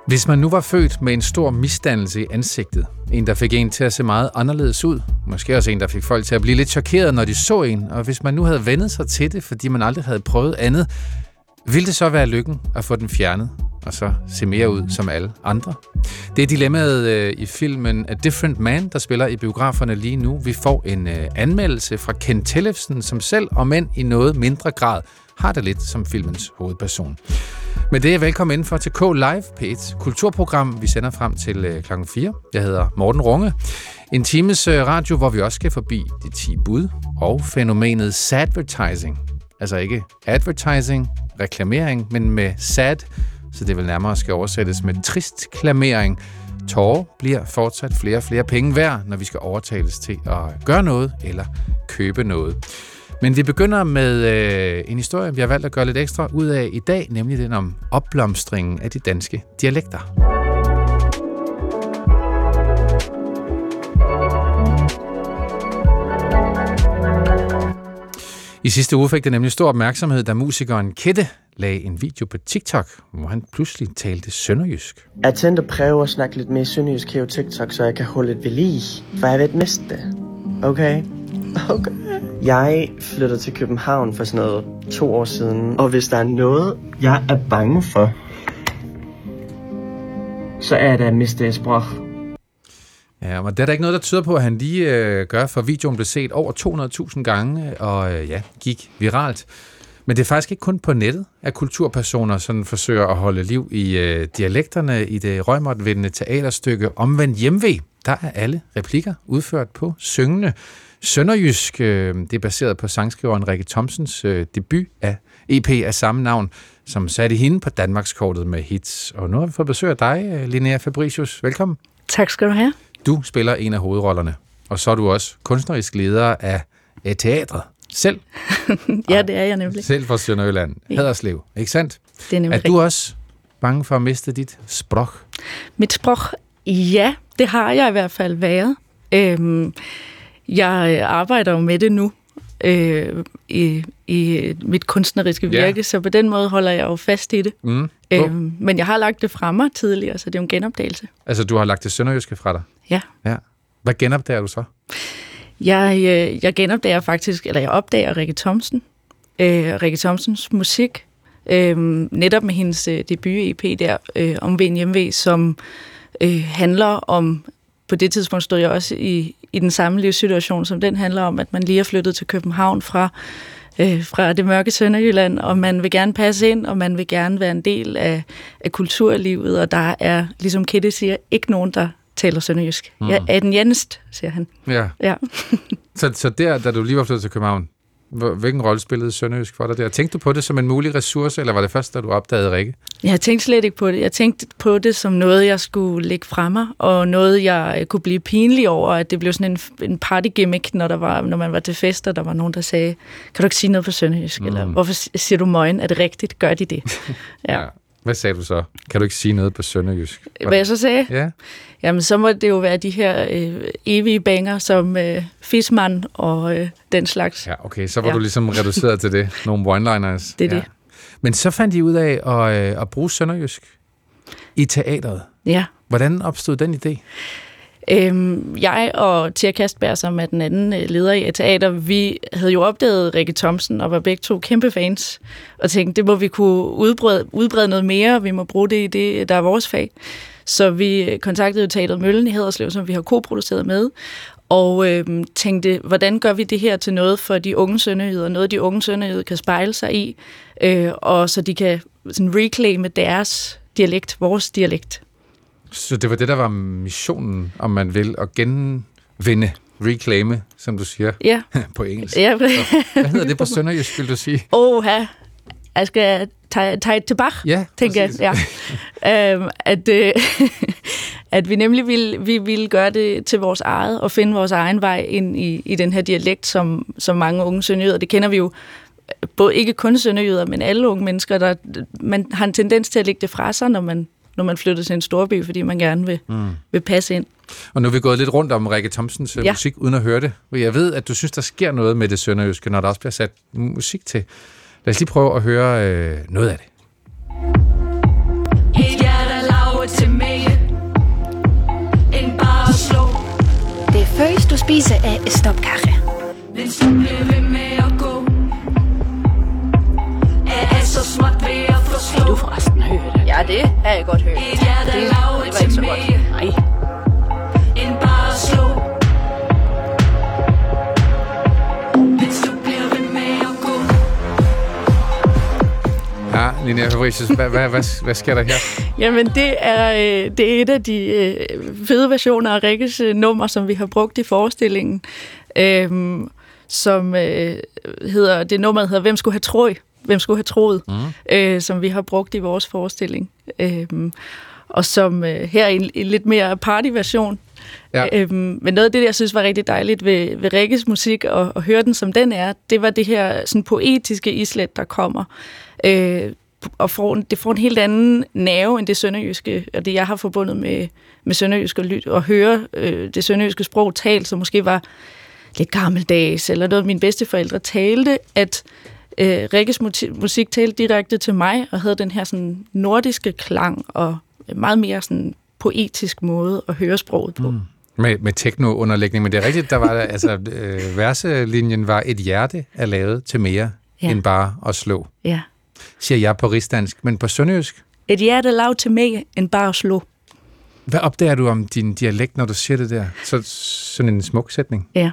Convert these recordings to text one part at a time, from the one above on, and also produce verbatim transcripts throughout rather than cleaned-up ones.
Hvis man nu var født med en stor misdannelse i ansigtet, en der fik en til at se meget anderledes ud, måske også en der fik folk til at blive lidt chokeret, når de så en, og hvis man nu havde vendet sig til det, fordi man aldrig havde prøvet andet, ville det så være lykken at få den fjernet, og så se mere ud som alle andre? Det er dilemmaet øh, i filmen A Different Man, der spiller i biograferne lige nu. Vi får en øh, anmeldelse fra Ken Tellefsen, som selv, om end i noget mindre grad, har det lidt som filmens hovedperson. Med det er velkommen indenfor til K Live, P et kulturprogram, vi sender frem til øh, klokken fire. Jeg hedder Morten Runge. En times øh, radio, hvor vi også skal forbi de ti bud og fænomenet sadvertising. Altså ikke advertising, reklamering, men med sad, så det vil nærmere skal oversættes med trist klamering. Tårer bliver fortsat flere og flere penge værd, når vi skal overtales til at gøre noget eller købe noget. Men vi begynder med øh, en historie, vi har valgt at gøre lidt ekstra ud af i dag, nemlig den om opblomstringen af de danske dialekter. I sidste uge fik det nemlig stor opmærksomhed, da musikeren Kette lagde en video på TikTok, hvor han pludselig talte sønderjysk. Jeg tænkte at prøve at snakke lidt mere sønderjysk her på TikTok, så jeg kan holde lidt ved lige, for jeg ved miste det. Okay? Okay. Jeg flyttede til København for sådan noget to år siden, og hvis der er noget, jeg er bange for, så er det at miste sprog. Ja, men det er der ikke noget, der tyder på, at han lige øh, gør, for videoen blev set over to hundrede tusind gange, og øh, ja, gik viralt. Men det er faktisk ikke kun på nettet, at kulturpersoner sådan forsøger at holde liv i øh, dialekterne i det røgmårtvindende teaterstykke Omvendt Hjemve. Der er alle replikker udført på syngende sønderjysk. Øh, det er baseret på sangskriveren Rikke Thomsens øh, debut af E P af samme navn, som satte hende på Danmarkskortet med hits. Og nu har vi fået besøg af dig, Linnea Fabricius. Velkommen. Tak skal du have. Du spiller en af hovedrollerne, og så er du også kunstnerisk leder af et teatret selv. Ja, det er jeg nemlig. Selv fra Sønderjylland. Ja. Haderslev, ikke sandt? Det er nemlig. Er du også bange for at miste dit sprog? Mit sprog? Ja, det har jeg i hvert fald været. Øhm, jeg arbejder jo med det nu øh, i, i mit kunstneriske virke, ja. Så på den måde holder jeg jo fast i det. Mm. Øhm, men jeg har lagt det fra mig tidligere, så det er jo en genopdagelse. Altså, du har lagt det sønderjyske fra dig? Ja. Ja. Hvad genopdager du så? Jeg, øh, jeg genopdager faktisk, eller jeg opdager Rikke Thomsen. Øh, Rikke Thomsens musik, øh, netop med hendes øh, debut-E P der, øh, Omvendt Hjemve, som øh, handler om, på det tidspunkt stod jeg også i, i den samme livssituation, som den handler om, at man lige er flyttet til København fra Øh, fra det mørke Sønderjylland, og man vil gerne passe ind, og man vil gerne være en del af, af kulturlivet, og der er, ligesom Kette siger, ikke nogen, der taler sønderjysk. Mm. Jeg er den eneste, siger han. Ja. ja. så, så der, da du lige var flyttet til København, hvilken rolle spillede sønderjysk for dig der? Tænkte du på det som en mulig ressource, eller var det først, da du opdagede Rikke? Jeg tænkte slet ikke på det. Jeg tænkte på det som noget, jeg skulle lægge fra mig, og noget, jeg kunne blive pinlig over, at det blev sådan en, en partygimmick, når, der var, når man var til fester, der var nogen, der sagde, kan du ikke sige noget på sønderjysk? Mm. Eller hvorfor siger du møgen? Er det rigtigt? Gør de det? Ja. ja. Hvad sagde du så? Kan du ikke sige noget på sønderjysk? Hvad jeg så sagde? Ja. Jamen, så må det jo være de her øh, evige banger som øh, Fismand og øh, den slags. Ja, okay. Så var ja. du ligesom reduceret til det. Nogle one-liners. Det er ja. det. Men så fandt I ud af at, øh, at bruge sønderjysk i teatret. Ja. Hvordan opstod den idé? Øhm, jeg og Tia Kastberg, som er den anden leder i et teater, vi havde jo opdaget Rikke Thomsen og var begge to kæmpe fans, og tænkte, det må vi kunne udbrede, udbrede noget mere, vi må bruge det i det, der er vores fag. Så vi kontaktede Teatret Møllen i Haderslev, som vi har koproduceret med, og øhm, tænkte, hvordan gør vi det her til noget for de unge sønderjyder, noget de unge sønderjyder kan spejle sig i, øh, og så de kan sådan reclaime deres dialekt, vores dialekt. Så det var det, der var missionen, om man vil, at genvinde, reclaime, som du siger, ja. på engelsk. Ja. Hvad hedder det på sønderjysk, vil du sige? Oha, jeg skal tage, tage tilbage, ja, tænker jeg. Ja. øhm, at, øh, at vi nemlig ville, vi ville gøre det til vores eget, og finde vores egen vej ind i, i den her dialekt, som, som mange unge sønderjyder, det kender vi jo, både ikke kun sønderjyder, men alle unge mennesker, der man har en tendens til at lægge det fra sig, når man når man flytter til en storby, fordi man gerne vil, mm. vil passe ind. Og nu er vi gået lidt rundt om Rikke Thomsens ja. musik, uden at høre det. Og jeg ved, at du synes, der sker noget med det sønderjyske, når der også bliver sat musik til. Lad os lige prøve at høre øh, noget af det. Et hjerte lavet til første, du spiser, er et stop kaffe. Mens du bliver ved med at gå, er alt så småt ved at forstå. Har du forresten hørt det? Ja, det har jeg godt hørt. Et hjerte det, lavet det var til ikke så mere, godt. Nej. end bare at slå. Mens du bliver ved med at gå. Ja, Linnea Fabricius, hvad, hvad, hvad, hvad sker der her? Jamen, det er, øh, det er et af de øh, fede versioner af Rikkes øh, nummer, som vi har brugt i forestillingen, øh, som øh, hedder, det nummer hedder Hvem skulle have troet? Hvem skulle have troet? Mm. Øh, som vi har brugt i vores forestilling. Øh, og som øh, her i en, en lidt mere partyversion. Ja. Øh, men noget af det, jeg synes var rigtig dejligt ved, ved Rikkes musik, og, og høre den som den er, det var det her sådan poetiske islet, der kommer. Øh, og får, det får en helt anden nerve end det sønderjyske, og det jeg har forbundet med, med sønderjysk og, lyd, og høre øh, det sønderjyske sprog talt, som måske var lidt gammeldags, eller noget mine bedsteforældre talte, at øh, Rikkes musik talte direkte til mig, og havde den her sådan nordiske klang, og meget mere sådan poetisk måde at høre sproget på. Mm. Med, med techno-underlægning, men det er rigtigt, der var altså øh, verselinjen var et hjerte er lavet til mere, ja. End bare at slå. Ja. Siger jeg på rigsdansk, men på sønderjysk? Et hjerte lavet til mere, end bare at slå. Hvad opdager du om din dialekt, når du siger det der? Så, sådan en smuk sætning. Ja.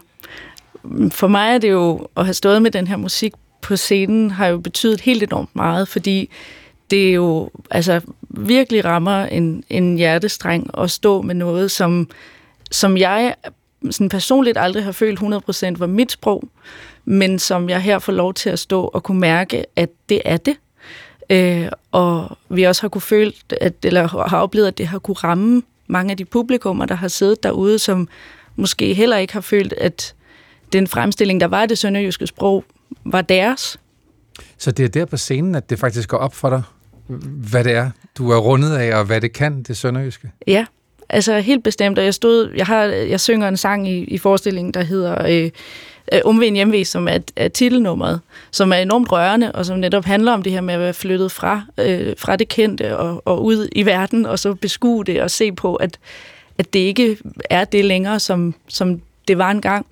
For mig er det jo, at have stået med den her musik på scenen, har jo betydet helt enormt meget, fordi det er jo altså virkelig rammer en, en hjertestreng at stå med noget, som, som jeg sådan personligt aldrig har følt hundrede procent var mit sprog, men som jeg her får lov til at stå og kunne mærke, at det er det. Øh, og vi også har kunne føle, at, eller har oplevet, at det har kunne ramme mange af de publikummer, der har siddet derude, som måske heller ikke har følt, at den fremstilling, der var af det sønderjyske sprog, var deres. Så det er der på scenen, at det faktisk går op for dig, hvad det er, du er rundet af, og hvad det kan, det sønderjyske? Ja, altså helt bestemt. Og jeg stod, jeg har, jeg synger en sang i, i forestillingen, der hedder øh, Omvendt hjemve, som er, er titelnummeret, som er enormt rørende, og som netop handler om det her med at være flyttet fra, øh, fra det kendte og, og ud i verden, og så beskue det og se på, at, at det ikke er det længere, som, som det var engang.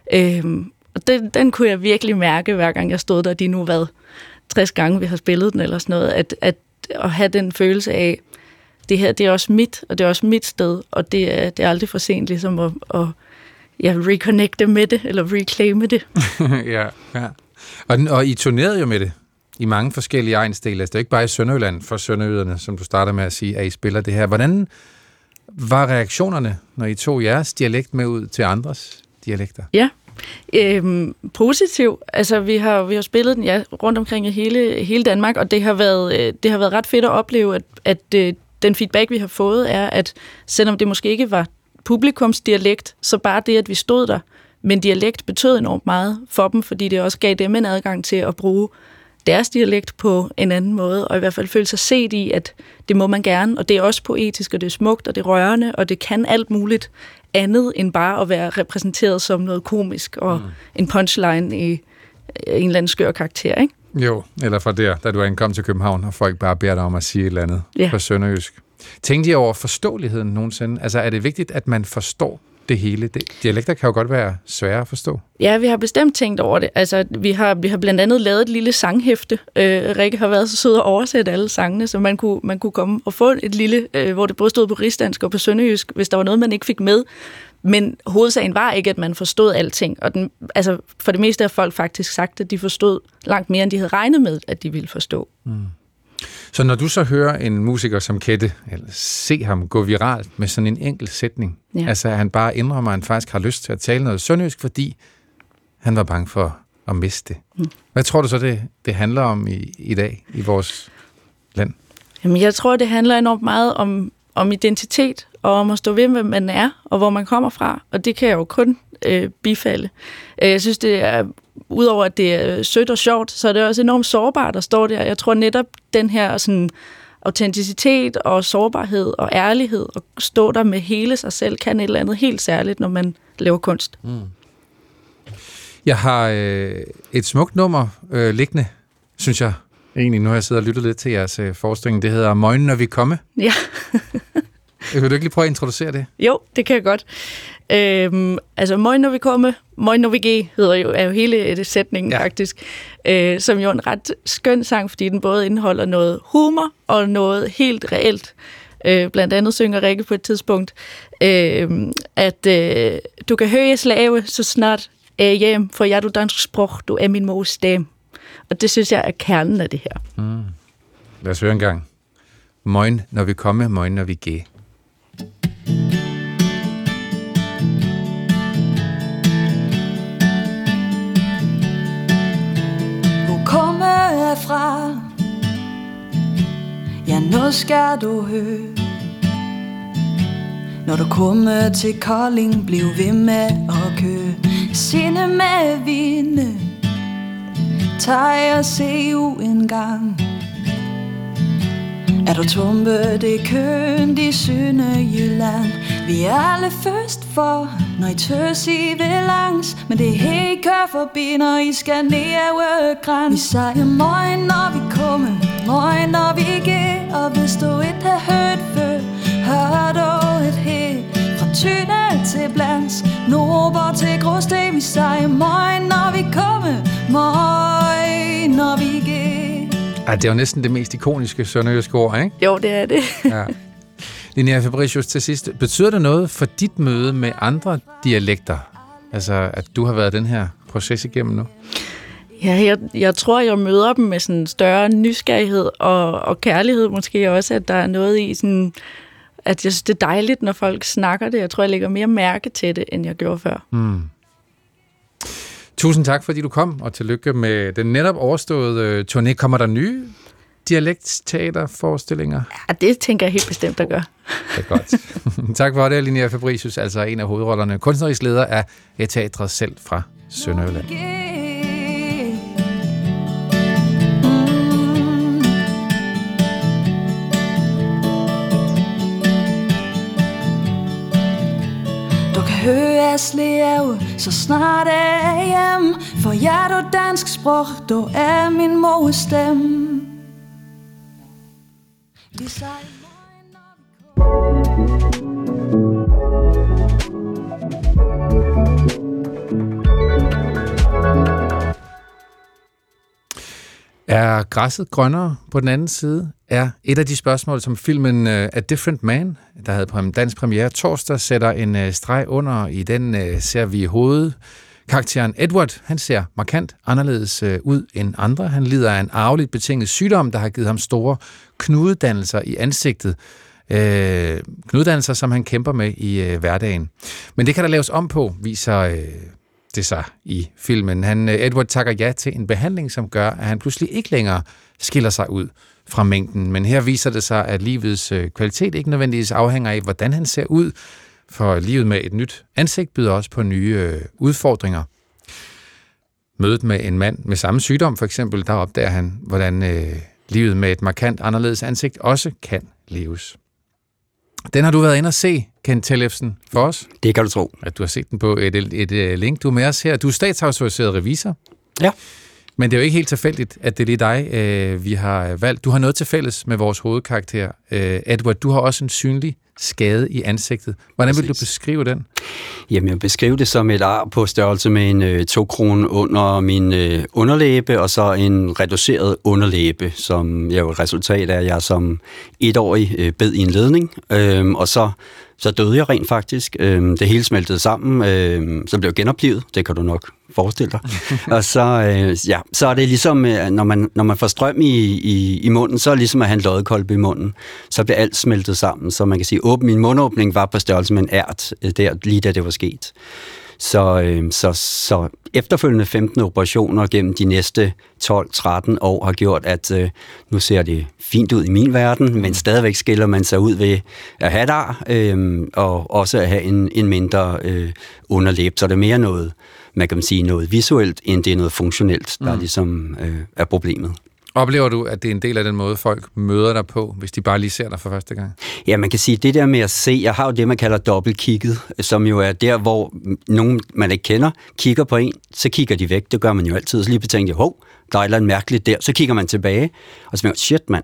Øhm, og den, den kunne jeg virkelig mærke, hver gang jeg stod der, de nu hvad, tres gange vi har spillet den eller sådan noget, at, at, at have den følelse af, det her, det er også mit, og det er også mit sted, og det er, det er aldrig for sent ligesom at, at ja, reconnecte med det, eller reclaime det. ja, ja. Og, og I turnerede jo med det i mange forskellige egnsdele. Altså, det er ikke bare i Sønderjylland for sønderjyderne, som du starter med at sige, at I spiller det her. Hvordan var reaktionerne, når I tog jeres dialekt med ud til andres dialekter? Ja, øhm, positiv. Altså, vi har, vi har spillet den ja, rundt omkring i hele, hele Danmark, og det har været, det har været ret fedt at opleve, at, at den feedback, vi har fået, er, at selvom det måske ikke var publikumsdialekt, så bare det, at vi stod der, men dialekt betød enormt meget for dem, fordi det også gav dem en adgang til at bruge deres dialekt på en anden måde, og i hvert fald føle sig set i, at det må man gerne, og det er også poetisk, og det er smukt, og det er rørende, og det kan alt muligt andet, end bare at være repræsenteret som noget komisk, og mm. en punchline i en eller anden skør karakter, ikke? Jo, eller fra der, da du ankom til København, og folk bare beder dig om at sige et eller andet ja. På sønderjysk. Tænkte I over forståeligheden nogensinde? Altså, er det vigtigt, at man forstår det hele? Det, dialekter kan jo godt være svære at forstå. Ja, vi har bestemt tænkt over det. Altså, vi har, vi har blandt andet lavet et lille sanghæfte. Øh, Rikke har været så sød at oversætte alle sangene, så man kunne, man kunne komme og få et lille, øh, hvor det både stod på rigsdansk og på sønderjysk, hvis der var noget, man ikke fik med. Men hovedsagen var ikke, at man forstod alting. Og den, altså, for det meste har folk faktisk sagt, at de forstod langt mere, end de havde regnet med, at de ville forstå. Mm. Så når du så hører en musiker som Kette, eller se ham gå viralt med sådan en enkelt sætning, ja. Altså at han bare indrømmer, at han faktisk har lyst til at tale noget sønderjysk, fordi han var bange for at miste det. Mm. Hvad tror du så, det, det handler om i, i dag i vores land? Jamen, jeg tror, det handler enormt meget om, om identitet, og om at stå ved, hvem man er, og hvor man kommer fra. Og det kan jeg jo kun øh, bifalde. Jeg synes, det er, udover at det er sødt og sjovt, så er det også enormt sårbart at stå der. Jeg tror netop, den her sådan, autenticitet og sårbarhed og ærlighed, og stå der med hele sig selv, kan et eller andet helt særligt, når man laver kunst. Mm. Jeg har øh, et smukt nummer øh, liggende, synes jeg. Egentlig, nu har jeg siddet og lyttet lidt til jeres øh, forestilling. Det hedder Møgnen, når vi kommer. Ja. Vil du ikke lige prøve at introducere det? Jo, det kan jeg godt. Øhm, altså, Moin når vi kommer, Moin når vi ge, hedder jo, er jo hele sætningen ja. faktisk, øh, som jo er en ret skøn sang, fordi den både indeholder noget humor og noget helt reelt. Øh, blandt andet synger Rikke på et tidspunkt, øh, at øh, du kan høre jeg slave, så snart er jeg hjem, for jeg du dansk sprog, du er min mors stemme. Og det synes jeg er kernen af det her. Mm. Lad os høre en gang. Moin når vi kommer, moin når vi ge. Hvor kommer jeg fra? Ja, nu skal du høre. Når du kommer til Kolding, bliv ved med at køre. Sinde med vinde, tag og se u en gang. Er du tumpe, det køen, de Sønderjylland. Vi er alle først for, når I tøs I vil langs. Men det er helt kør forbi, når I skal ned over græns. Vi siger moin, når vi kommer, moin, når vi går. Og hvis du ikke har hørt før, hør du et helt. Fra Tyne til Blands, Nordborg til Gråsten. Vi siger moin, når vi kommer, moin, når vi går. Ja, det er jo næsten det mest ikoniske sønderjyske ord, ikke? Jo, det er det. Ja. Linnea Fabricius, til sidst. Betyder det noget for dit møde med andre dialekter? Altså, at du har været den her proces igennem nu? Ja, jeg, jeg tror, jeg møder dem med sådan større nysgerrighed og, og kærlighed måske også, at der er noget i sådan, at jeg synes, det er dejligt, når folk snakker det. Jeg tror, jeg lægger mere mærke til det, end jeg gjorde før. Mm. Tusind tak, fordi du kom, og tillykke med den netop overståede turné. Kommer der nye dialektteaterforestillinger? Ja, det tænker jeg helt bestemt at gøre. Det er godt. Tak for det, Linnea Fabricius, altså en af hovedrollerne. Kunstnerisk leder af teatret selv fra Sønderjylland. Hør jeg slæve, så snart er jeg hjem. For jeg er du dansk sprog, du er min mors stemme. Er græsset grønnere på den anden side? Er et af de spørgsmål, som filmen uh, A Different Man, der havde dansk premiere torsdag, sætter en uh, streg under. I den uh, ser vi hovedkarakteren Edward. Han ser markant anderledes uh, ud end andre. Han lider af en arveligt betinget sygdom, der har givet ham store knudedannelser i ansigtet. Uh, knudedannelser, som han kæmper med i uh, hverdagen. Men det kan der laves om på, viser uh, det sig i filmen. Han, uh, Edward takker ja til en behandling, som gør, at han pludselig ikke længere skiller sig ud fra mængden. Men her viser det sig, at livets kvalitet ikke nødvendigvis afhænger af, hvordan han ser ud, for livet med et nyt ansigt byder også på nye øh, udfordringer. Mødet med en mand med samme sygdom, for eksempel, der opdager han, hvordan øh, livet med et markant anderledes ansigt også kan leves. Den har du været inde at se, Kent Tellefsen, for os. Det kan du tro. At du har set den på et, et, et link. Du er med os her. Du er statsautoriseret revisor. Ja. Men det er jo ikke helt tilfældigt, at det er lige dig, øh, vi har valgt. Du har noget til fælles med vores hovedkarakter, øh, Edward. Du har også en synlig skade i ansigtet. Hvordan vil du beskrive den? Jamen, jeg beskriver det som et ar på størrelse med en øh, to krone under min øh, underlæbe, og så en reduceret underlæbe, som er jo et resultat af, at jeg som etårig øh, bed i en ledning, øh, og så Så døde jeg rent faktisk. Øhm, det hele smeltede sammen. Øhm, så blev jeg genoplivet. Det kan du nok forestille dig. Og så, øh, ja, så er det ligesom, øh, når, man, når man får strøm i, i, i munden, så er det ligesom at have en loddekolbe i munden. Så bliver alt smeltet sammen. Så man kan sige, at min mundåbning var på størrelse med en ært, der, lige da det var sket. Så, øh, så, så efterfølgende femten operationer gennem de næste tolv tretten år har gjort, at øh, nu ser det fint ud i min verden, men stadigvæk skiller man sig ud ved at have der, øh, og også at have en, en mindre øh, underlæb. Så det er mere noget, man kan sige, noget visuelt, end det er noget funktionelt, der mm. ligesom øh, er problemet. Oplever du, at det er en del af den måde, folk møder dig på, hvis de bare lige ser dig for første gang? Ja, man kan sige, det der med at se, jeg har jo det, man kalder dobbeltkigget, som jo er der, hvor nogen, man ikke kender, kigger på en, så kigger de væk. Det gør man jo altid. Så lige betænker jeg, hov, der er et eller andet mærkeligt der. Så kigger man tilbage, og så tænker jeg, shit mand, uh,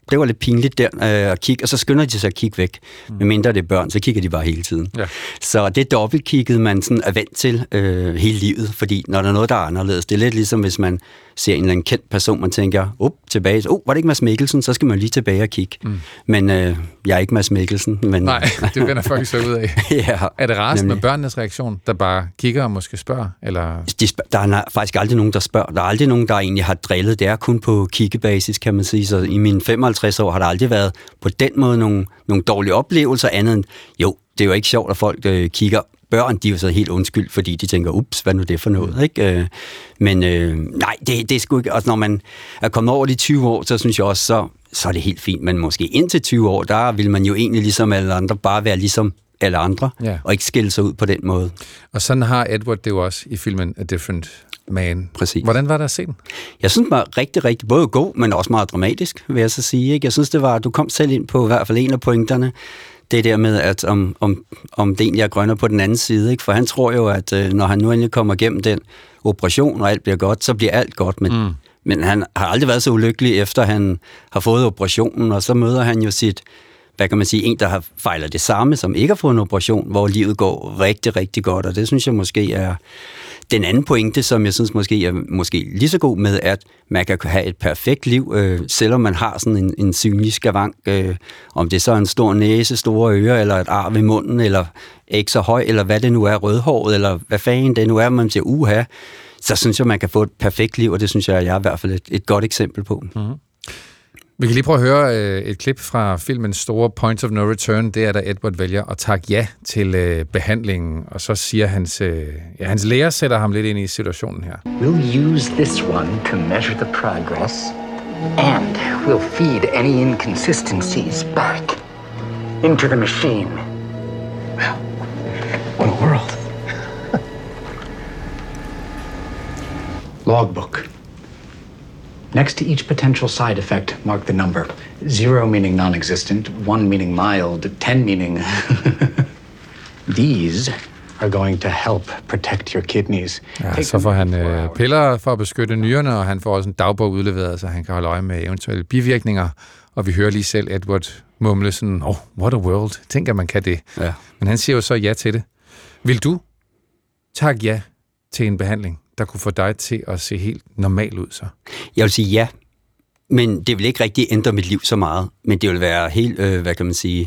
det var lidt pinligt der øh, at kigge, og så skynder de sig at kigge væk. Mm. Men mindre det er børn, så kigger de bare hele tiden. Ja. Så det dobbeltkigget, man sådan er vant til øh, hele livet, fordi når der er noget, der er anderledes, det er lidt ligesom, hvis man ser en eller anden kendt person, man tænker, op, tilbage, oh, var det ikke Mads Mikkelsen, så skal man lige tilbage og kigge. Mm. Men øh, jeg er ikke Mads Mikkelsen. Men... Nej, det finder folk så ud af. Ja, er det rarest med børnenes reaktion, der bare kigger og måske spørger? Eller? De spørger, der er faktisk aldrig nogen, der spørger. Der er aldrig nogen, der egentlig har drillet. Det er kun på kiggebasis, kan man sige. Så i mine femoghalvtreds år har der aldrig været på den måde nogle, nogle dårlige oplevelser, andet end, jo, det er jo ikke sjovt, at folk øh, kigger. Børn, de er jo så helt undskyld, fordi de tænker, ups, hvad nu det for noget, ikke? Øh, men øh, nej, det, det er sgu ikke, altså når man er kommet over de tyve år, så synes jeg også, så, så er det helt fint, men måske indtil tyve år, der vil man jo egentlig ligesom alle andre, bare være ligesom alle andre, ja. Og ikke skille sig ud på den måde. Og sådan har Edward det jo også i filmen A Different Man. Præcis. Hvordan var det at se den? Jeg synes, den var rigtig, rigtig både god, men også meget dramatisk, vil jeg så sige. Ikke? Jeg synes, det var, du kom selv ind på i hvert fald en af pointerne, det der med, at om, om, om det egentlig er grønner på den anden side. Ikke? For han tror jo, at øh, når han nu endelig kommer igennem den operation, og alt bliver godt, så bliver alt godt. Men, mm. men han har aldrig været så ulykkelig, efter han har fået operationen, og så møder han jo sit, hvad kan man sige, en, der har fejlet det samme, som ikke har fået en operation, hvor livet går rigtig, rigtig godt. Og det synes jeg måske er den anden pointe, som jeg synes måske er måske lige så god med, at man kan have et perfekt liv, øh, selvom man har sådan en, en synlig skavank. Øh, om det så er en stor næse, store ører, eller et ar ved munden, eller ikke så høj, eller hvad det nu er, rødhåret, eller hvad fanden det nu er, man siger, uha, så synes jeg, man kan få et perfekt liv, og det synes jeg, jeg er i hvert fald et, et godt eksempel på. Mm-hmm. Vi kan lige prøve at høre øh, et klip fra filmens store Point of No Return. Det er, da Edward vælger at takke ja til øh, behandlingen, og så siger hans, øh, ja, hans lærer sætter ham lidt ind i situationen her. We'll use this one to measure the progress, and we'll feed any inconsistencies back into the machine. Well, what a world. Logbook. Next to each potential side effect, mark the number. Zero meaning non-existent, one meaning mild, ten meaning... These are going to help protect your kidneys. Ja, så får han øh, piller for at beskytte nyrerne, og han får også en dagbog udleveret, så han kan holde øje med eventuelle bivirkninger. Og vi hører lige selv Edward mumle sådan, oh, what a world. Tænk, at man kan det. Ja. Men han siger jo så ja til det. Vil du takke ja til en behandling, der kunne få dig til at se helt normal ud så? Jeg vil sige ja, men det vil ikke rigtig ændre mit liv så meget. Men det vil være helt, øh, hvad kan man sige,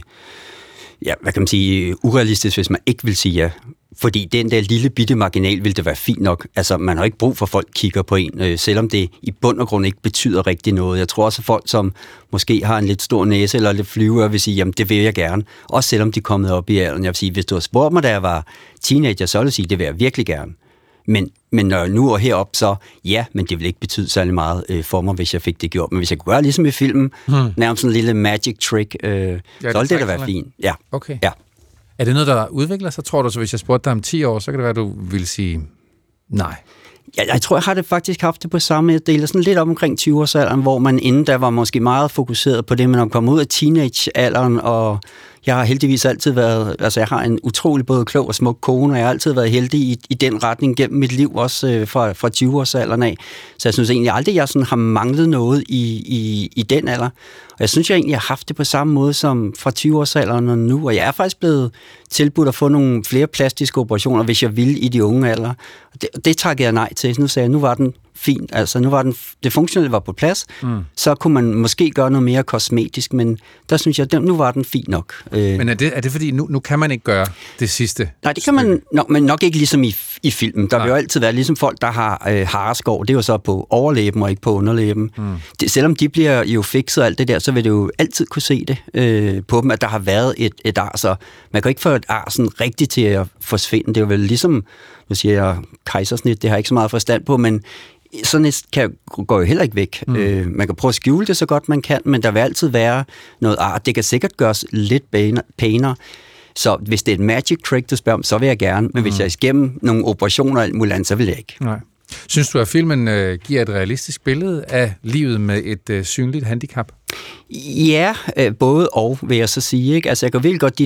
ja, hvad kan man sige, urealistisk, hvis man ikke vil sige ja. Fordi den der lille bitte marginal vil det være fint nok. Altså, man har ikke brug for, at folk kigger på en, øh, selvom det i bund og grund ikke betyder rigtig noget. Jeg tror også, at folk, som måske har en lidt stor næse eller lidt flyver, vil sige, jamen det vil jeg gerne. Også selvom de er kommet op i alderen. Jeg vil sige, hvis du har spurgt mig, da jeg var teenager, så vil jeg sige, det vil jeg virkelig gerne. Men, men når nu og herop, så ja, men det vil ikke betyde særlig meget øh, for mig, hvis jeg fik det gjort. Men hvis jeg kunne gøre ligesom i filmen, hmm. nærmest sådan en lille magic trick, øh, ja, så ville det da være fint. Ja. Okay. Ja. Er det noget, der udvikler sig, tror du? Så hvis jeg spurgte dig om ti år, så kan det være, du ville sige nej. Jeg, jeg tror, jeg har det faktisk haft det på samme del, sådan lidt op omkring tyve-årsalderen, hvor man inden der var måske meget fokuseret på det, man kom ud af teenagealderen, og jeg har heldigvis altid været, altså jeg har en utrolig både klog og smuk kone, og jeg har altid været heldig i, i den retning gennem mit liv, også øh, fra, fra tyve-årsalderen af. Så jeg synes egentlig aldrig, jeg sådan har manglet noget i, i, i den alder. Og jeg synes, jeg egentlig har haft det på samme måde som fra tyve-årsalderen og nu, og jeg er faktisk blevet tilbudt at få nogle flere plastiske operationer, hvis jeg ville i de unge alder. Det, det takkede jeg nej til. Nu sagde jeg, nu var den fint, altså nu var den, det funktionelle var på plads, mm. så kunne man måske gøre noget mere kosmetisk, men der synes jeg, nu var den fint nok. Men er det, er det fordi, nu, nu kan man ikke gøre det sidste? Nej, det kan man nok, men nok ikke ligesom i, i filmen. Der Nej. vil jo altid være ligesom folk, der har øh, hareskår, det er jo så på overlæben og ikke på underlæben. Mm. Det, selvom de bliver jo fikset og alt det der, så vil det jo altid kunne se det øh, på dem, at der har været et, et ar, så man kan ikke få et ar sådan rigtigt til at forsvinde. Det er jo vel ligesom, nu siger jeg kejsersnit, det har jeg ikke så meget forstand på, men sådan et kan, går jo heller ikke væk. Mm. Øh, man kan prøve at skjule det så godt man kan, men der vil altid være noget art. Det kan sikkert gøres lidt pænere. Så hvis det er et magic trick, du spørger om, så vil jeg gerne. Men mm. hvis jeg er igennem nogle operationer og alt muligt andet, så vil jeg ikke. Nej. Synes du, at filmen øh, giver et realistisk billede af livet med et øh, synligt handicap? Ja, øh, både og, vil jeg så sige. Ikke? Altså, jeg kan virkelig godt de der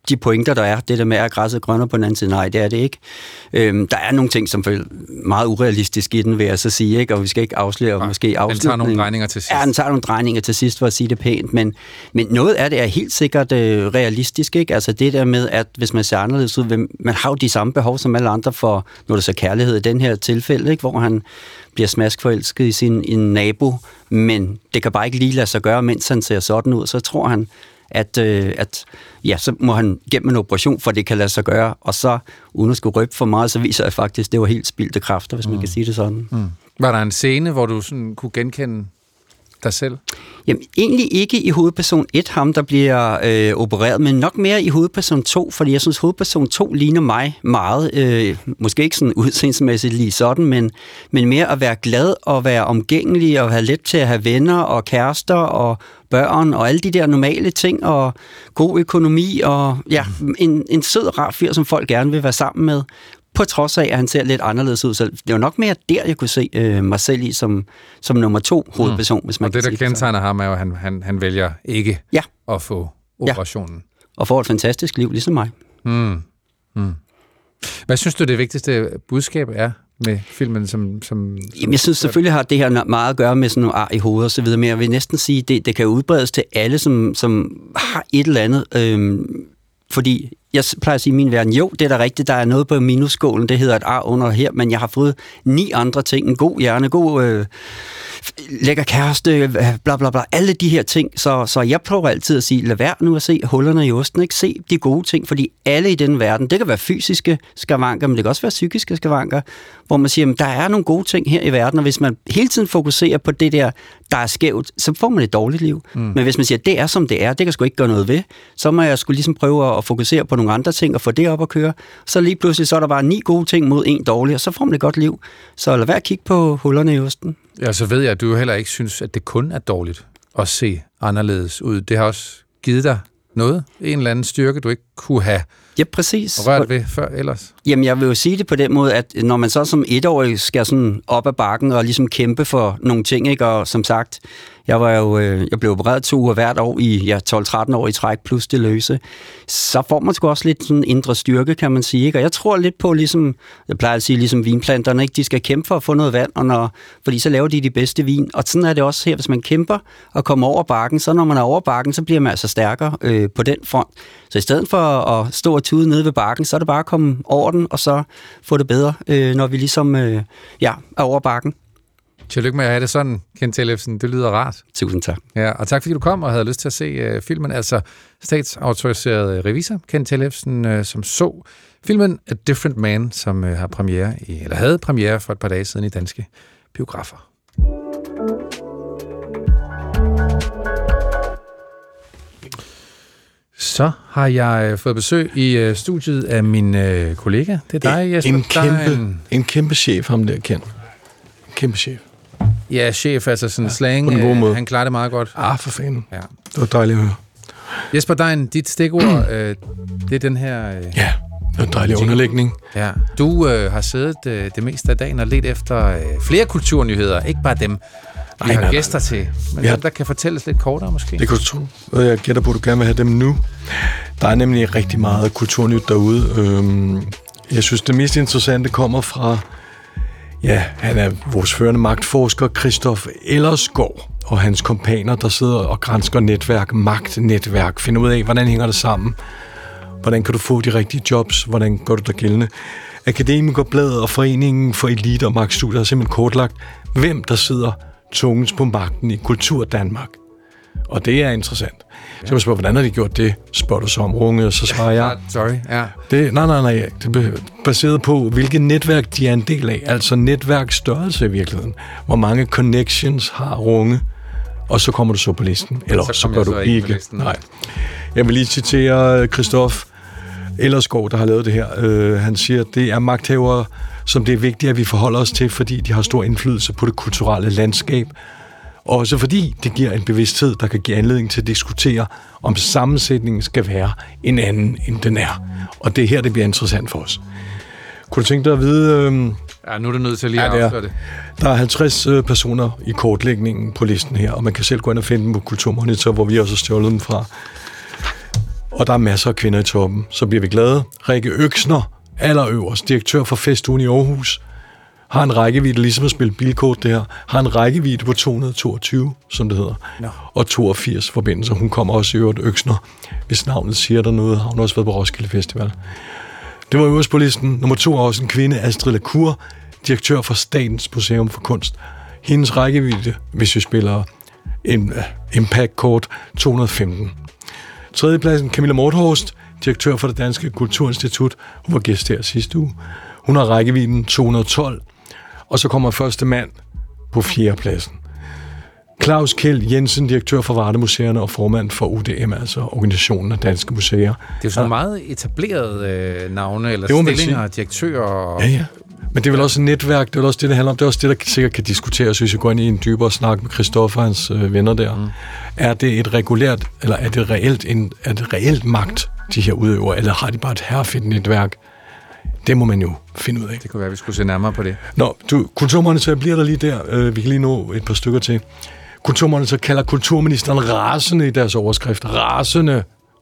de pointer, der er, det der med, at græsset grønner på den anden side, nej, det er det ikke. Øhm, der er nogle ting, som er meget urealistiske i den, vil jeg så sige, ikke? Og vi skal ikke afsløre, ja, måske afslutningen. Den tager nogle drejninger til sidst. Ja, den tager nogle drejninger til sidst, for at sige det pænt, men, men noget af det er helt sikkert øh, realistisk, ikke? Altså det der med, at hvis man ser anderledes ud, man har jo de samme behov som alle andre for, når det så kærlighed i den her tilfælde, ikke? Hvor han bliver smaskforelsket i sin i en nabo, men det kan bare ikke lige lade sig gøre, mens han ser sådan ud, så tror han, at, øh, at ja, så må han gennem en operation, for det kan lade sig gøre, og så, uden at skulle røbe for meget, så viser jeg faktisk, at det var helt spildte kræfter, hvis mm. man kan sige det sådan. Mm. Var der en scene, hvor du sådan kunne genkende dig selv? Jamen, egentlig ikke i hovedperson et, ham der bliver øh, opereret, men nok mere i hovedperson to, fordi jeg synes, hovedperson to ligner mig meget. Øh, måske ikke sådan udseendsmæssigt lige sådan, men, men mere at være glad og være omgængelig og have let til at have venner og kærester og børn og alle de der normale ting og god økonomi og ja, en, en sød, rar fyr, som folk gerne vil være sammen med. På trods af, at han ser lidt anderledes ud. Så det var nok mere der, jeg kunne se øh, mig selv i som, som nummer to hovedperson, mm. hvis man og kan det, der kendetegner ham, er jo, at han, han, han vælger ikke ja. at få operationen. Ja. Og får et fantastisk liv, ligesom mig. Mm. Mm. Hvad synes du, det vigtigste budskab er med filmen? Som, som, Jamen, jeg synes selvfølgelig har det her meget at gøre med sådan nogle ar i hovedet og så videre, men jeg vil næsten sige, at det, det kan udbredes til alle, som, som har et eller andet. Øhm, fordi jeg plejer at sige i min verden, jo, det er da rigtigt, der er noget på minusskålen, det hedder et ar under her, men jeg har fået ni andre ting, en god hjerne, god øh, lækker kæreste, bla bla bla, alle de her ting, så, så jeg prøver altid at sige, lad være nu at se hullerne i osten, ikke? Se de gode ting, fordi alle i den verden, det kan være fysiske skavanker, men det kan også være psykiske skavanker, hvor man siger, at der er nogle gode ting her i verden, og hvis man hele tiden fokuserer på det der, der er skævt, så får man et dårligt liv. Mm. Men hvis man siger, at det er som det er, det kan sgu ikke gøre noget ved, så må jeg skulle ligesom prøve at fokusere på nogle andre ting og få det op at køre. Så lige pludselig så er der bare ni gode ting mod en dårlig, og så får man et godt liv. Så lad være at kigge på hullerne i osten. Ja, så ved jeg, at du heller ikke synes, at det kun er dårligt at se anderledes ud. Det har også givet dig noget, en eller anden styrke, du ikke kunne have ja, præcis. rørt ved før ellers. Jamen, jeg vil jo sige det på den måde, at når man så som etårig skal sådan op ad bakken og ligesom kæmpe for nogle ting, ikke? Og som sagt, jeg var jo, jeg blev opereret to uger hvert år i ja, tolv tretten år i træk, plus det løse. Så får man sgu også lidt sådan indre styrke, kan man sige, ikke? Og jeg tror lidt på, ligesom, jeg plejer at sige, ligesom vinplanterne, ikke? De skal kæmpe for at få noget vand, og når, fordi så laver de de bedste vin. Og sådan er det også her, hvis man kæmper og kommer over bakken, så når man er over bakken, så bliver man altså stærkere øh, på den front. Så i stedet for at stå og tude nede ved bakken, så er det bare at komme over den, og så få det bedre, øh, når vi ligesom øh, ja, er over bakken. Tillykke med at have det sådan, Kent Tellefsen. Det lyder rart. Tusind tak. Ja, og tak fordi du kom og havde lyst til at se uh, filmen. Altså statsautoriseret revisor, Kent Tellefsen, uh, som så filmen A Different Man, som uh, har premiere i, eller havde premiere for et par dage siden i danske biografer. Så har jeg fået besøg i uh, studiet af min uh, kollega. Det er dig, Jesper. En kæmpe, en... en kæmpe chef, ham der Kent. En kæmpe chef. Ja, chef, altså sådan ja, slang. Øh, han klarer det meget godt. Ah, for fanden. Ja. Det var dejligt at høre. Jesper Dein, dit stikord, øh, det er den her... Øh, ja, det var en dejlig underlægning. Ja. Du øh, har siddet øh, det meste af dagen og let efter øh, flere kulturnyheder. Ikke bare dem, vi nej, har nej, gæster nej. til, men ja. dem, der kan fortælles lidt kortere måske. Det kan du tro. Jeg gætter på, at du gerne vil have dem nu. Der er nemlig rigtig meget kulturnyt derude. Øhm, jeg synes, det mest interessante kommer fra... Ja, han er vores førende magtforsker, Christoph Ellersgaard, og hans kompaner, der sidder og gransker netværk, magtnetværk, finder ud af, hvordan hænger det sammen, hvordan kan du få de rigtige jobs, hvordan gør du dig gældende. Akademikerbladet og Foreningen for Elite og Magtstudier har simpelthen kortlagt, hvem der sidder tungest på magten i Kultur Danmark. Og det er interessant. Så jeg spørger, hvordan har de gjort det? Spørger du så om Runge, og så svarer jeg... Sorry, ja. Det, nej, nej, nej. Det er baseret på, hvilket netværk de er en del af. Altså netværksstørrelse i virkeligheden. Hvor mange connections har Runge, og så kommer du så på listen. Eller så, så gør du ikke. Listen, nej. Jeg vil lige citere Christoph Ellersgaard, der har lavet det her. Uh, han siger, at det er magthavere, som det er vigtigt, at vi forholder os til, fordi de har stor indflydelse på det kulturelle landskab. Også fordi det giver en bevidsthed, der kan give anledning til at diskutere, om sammensætningen skal være en anden, end den er. Og det er her, det bliver interessant for os. Kunne du tænke dig at vide... Øhm, ja, nu er du nødt til lige at ja, afsløre det. Der er halvtreds øh, personer i kortlægningen på listen her, og man kan selv gå ind og finde dem på Kulturmonitor, hvor vi også har stjålet dem fra. og der er masser af kvinder i toppen. Så bliver vi glade. Rikke Øksner, allerøverst, direktør for Festugen i Aarhus, har en rækkevidde, ligesom at spille bilkort det her, har en rækkevidde på to hundrede og toogtyve, som det hedder, no. og toogfirs forbindelser. Hun kommer også i øvrigt, Øksner, hvis navnet siger der noget, har hun også været på Roskilde Festival. Det var øverst på listen. Nummer to er også en kvinde, Astrid Lacour, direktør for Statens Museum for Kunst. Hendes rækkevidde, hvis vi spiller en uh, impact-kort, to hundrede og femten. Tredjepladsen, Camilla Morthorst, direktør for det Danske Kulturinstitut. Hun var gæst her sidste uge. Hun har rækkevidden to hundrede og tolv. Og så kommer første mand på fjerdepladsen. Claus Kjeld Jensen, direktør for Vardemuseerne og formand for U D M, altså Organisationen af Danske Museer. Det er jo sådan ja. meget etablerede øh, navne, eller stillinger, direktører. Og... Ja, ja. Men det er vel også et netværk, det er vel også det, det handler om. Det er også det, der sikkert kan diskuteres, hvis vi går ind i en dybere snak med Christoffer og hans øh, venner der. Mm. Er det et regulært, eller er det reelt, en, er det reelt magt, de her udøver, eller har de bare et herrefedt netværk? Det må man jo finde ud af. Det kunne være, at vi skulle se nærmere på det. Nå, du, kulturmonitor bliver der lige der. Øh, vi kan lige nå et par stykker til. Kulturmonitor kalder kulturministeren rasende i deres overskrift. Rasende.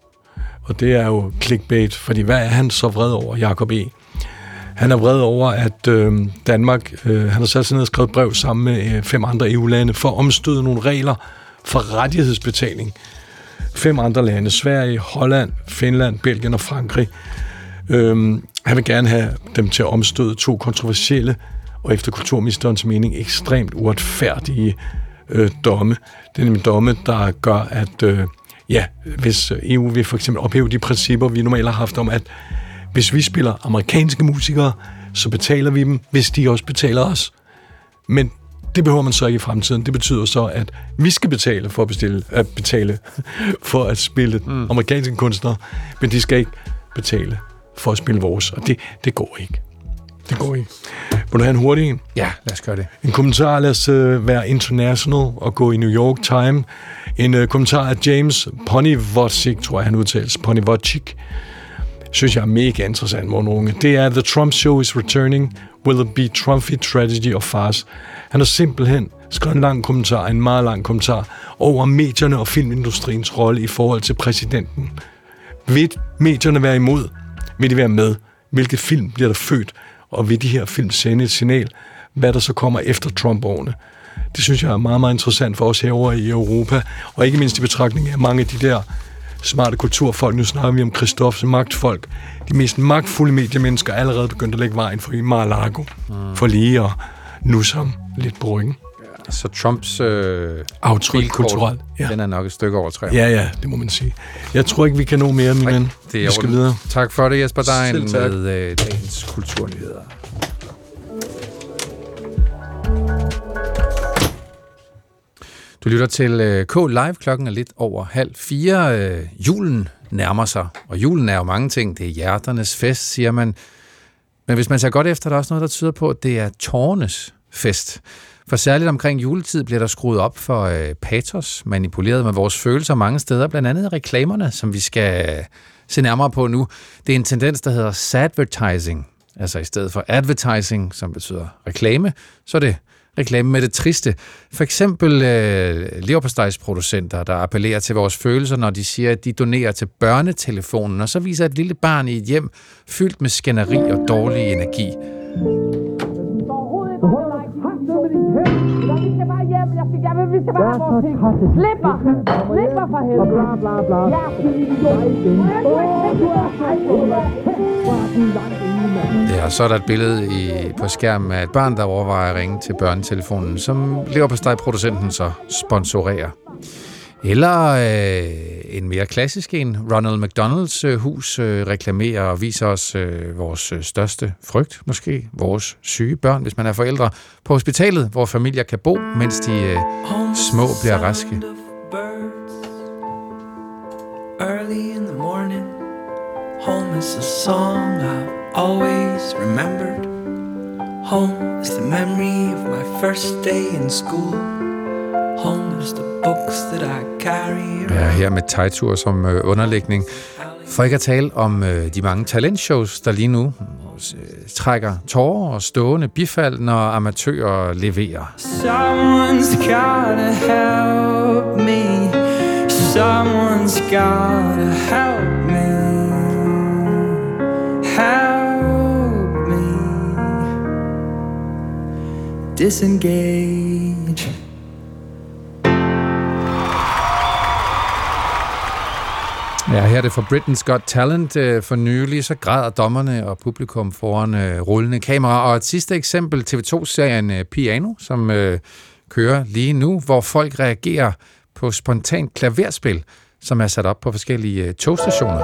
Og det er jo clickbait, fordi hvad er han så vred over, Jacob E.? Han er vred over, at øh, Danmark, øh, han har sat sig ned og skrevet brev sammen med øh, fem andre E U-lande for at omstøde nogle regler for rettighedsbetaling. Fem andre lande, Sverige, Holland, Finland, Belgien og Frankrig. Øh, han vil gerne have dem til at omstøde to kontroversielle og efter kulturministerens mening ekstremt uretfærdige øh, domme. Det er nemlig domme, der gør, at øh, ja, hvis E U vil for eksempel ophæve de principper, vi normalt har haft om, at hvis vi spiller amerikanske musikere, så betaler vi dem, hvis de også betaler os. Men det behøver man så ikke i fremtiden. Det betyder så, at vi skal betale for at, bestille, at betale for at spille mm. amerikanske kunstnere, men de skal ikke betale for at spille vores. Og det, det går ikke. Det går ikke. Vil du have en hurtig en? Ja, lad os gøre det. En kommentar, lad os uh, være international og gå i New York Times. En uh, kommentar af James Ponivotic, tror jeg han udtales. Ponivotic. Synes jeg er mega interessant, morgen unge. Det er The Trump Show is returning. Will it be Trumpy, tragedy or farce? Han har simpelthen skrevet en lang kommentar, en meget lang kommentar, over medierne og filmindustriens rolle i forhold til præsidenten. Vil medierne være imod? Vil de være med? Hvilke film bliver der født? Og vil de her film sende et signal, hvad der så kommer efter Trump-årene? Det synes jeg er meget, meget interessant for os herovre i Europa, og ikke mindst i betragtning af mange af de der smarte kulturfolk. Nu snakker vi om Christoffs magtfolk. De mest magtfulde mediemennesker er allerede begyndt at lægge vejen for i Mar-a-Lago, mm. for lige at nusse ham lidt på ryggen. Så Trumps øh, aftryk kulturelt, ja. Den er nok et stykke over tre. Ja, ja, det må man sige. Jeg tror ikke, vi kan nå mere, min ven. Vi skal videre. Tak for det, Jesper Dein, med øh, dagens kulturnyheder. Du lytter til øh, K Live. Klokken er lidt over halv fire. Øh, julen nærmer sig, og julen er jo mange ting. Det er hjerternes fest, siger man. Men hvis man ser godt efter, der er også noget, der tyder på, at det er tårernes fest. For særligt omkring juletid bliver der skruet op for øh, patos, manipuleret med vores følelser mange steder, blandt andet reklamerne, som vi skal se nærmere på nu. Det er en tendens, der hedder sadvertising. Altså i stedet for advertising, som betyder reklame, så er det reklame med det triste. For eksempel øh, leverpostejsproducenter, der appellerer til vores følelser, når de siger, at de donerer til børnetelefonen, og så viser et lille barn i et hjem fyldt med skænderi og dårlig energi. Vi skal bare have vores ting. Slipper! Slipper for helvede! Bla bla bla. Ja, og så er der et billede i, på skærmen af et barn, der overvejer at ringe til børnetelefonen, som leverpostejsproducenten så sponsorerer. Eller øh, en mere klassisk en. Ronald McDonalds øh, hus øh, reklamerer og viser os øh, vores øh, største frygt, måske vores syge børn, hvis man er forældre, på hospitalet, hvor familier kan bo, mens de øh, små bliver raske. Early in the morning, home is a song I've always remembered. Home is the memory of my first day in school. Home is the books that I carry. Ja, her med Tejtur som øh, underlægning. For ikke at tale om øh, de mange talentshows, der lige nu øh, trækker tårer og stående bifald, når amatører leverer. Someone's gotta help me. Someone's gotta help me, help me disengage. Ja, her er det fra Britain's Got Talent. For nylig så græder dommerne og publikum foran øh, rullende kamera. Og et sidste eksempel, T V to-serien øh, Piano, som øh, kører lige nu, hvor folk reagerer på spontant klaverspil, som er sat op på forskellige øh, togstationer.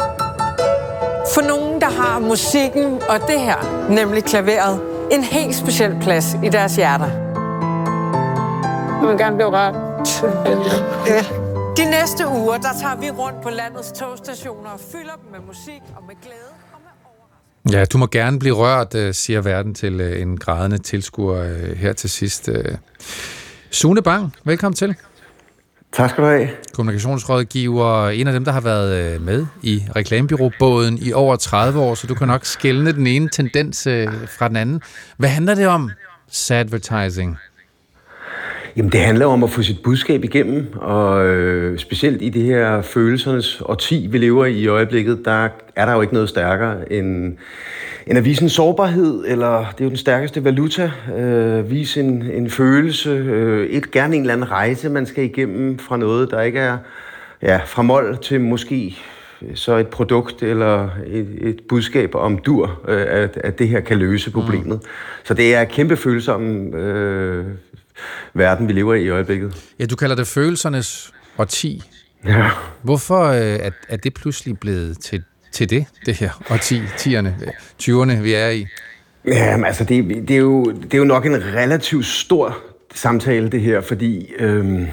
For nogen, der har musikken og det her, nemlig klaveret, en helt speciel plads i deres hjerter. Jeg vil gerne blive rørt. Ja. De næste uger, der tager vi rundt på landets togstationer og fylder dem med musik og med glæde og med overraskelse. Ja, du må gerne blive rørt, siger verden til en grædende tilskuer her til sidst. Sune Bang, velkommen til. Tak skal du have. Kommunikationsrådgiver, en af dem, der har været med i reklamebureaubåden i over tredive år, så du kan nok skelne den ene tendens fra den anden. Hvad handler det om, sadvertising? Jamen, det handler om at få sit budskab igennem, og øh, specielt i det her følelsernes årti, vi lever i i øjeblikket, der er der jo ikke noget stærkere end, end at vise en sårbarhed, eller det er jo den stærkeste valuta, øh, vise en, en følelse, øh, et, gerne en eller anden rejse, man skal igennem fra noget, der ikke er ja, fra mål til måske så et produkt eller et, et budskab om dur, øh, at, at det her kan løse problemet. Mm. Så det er kæmpe følsom øh, verden, vi lever i i øjeblikket. Ja, du kalder det følelsernes årti. Ja. Hvorfor øh, er, er det pludselig blevet til, til det, det her årti, tierne, tyverne, vi er i? Jamen, altså, det, det, er jo, det er jo nok en relativt stor samtale, det her, fordi øh,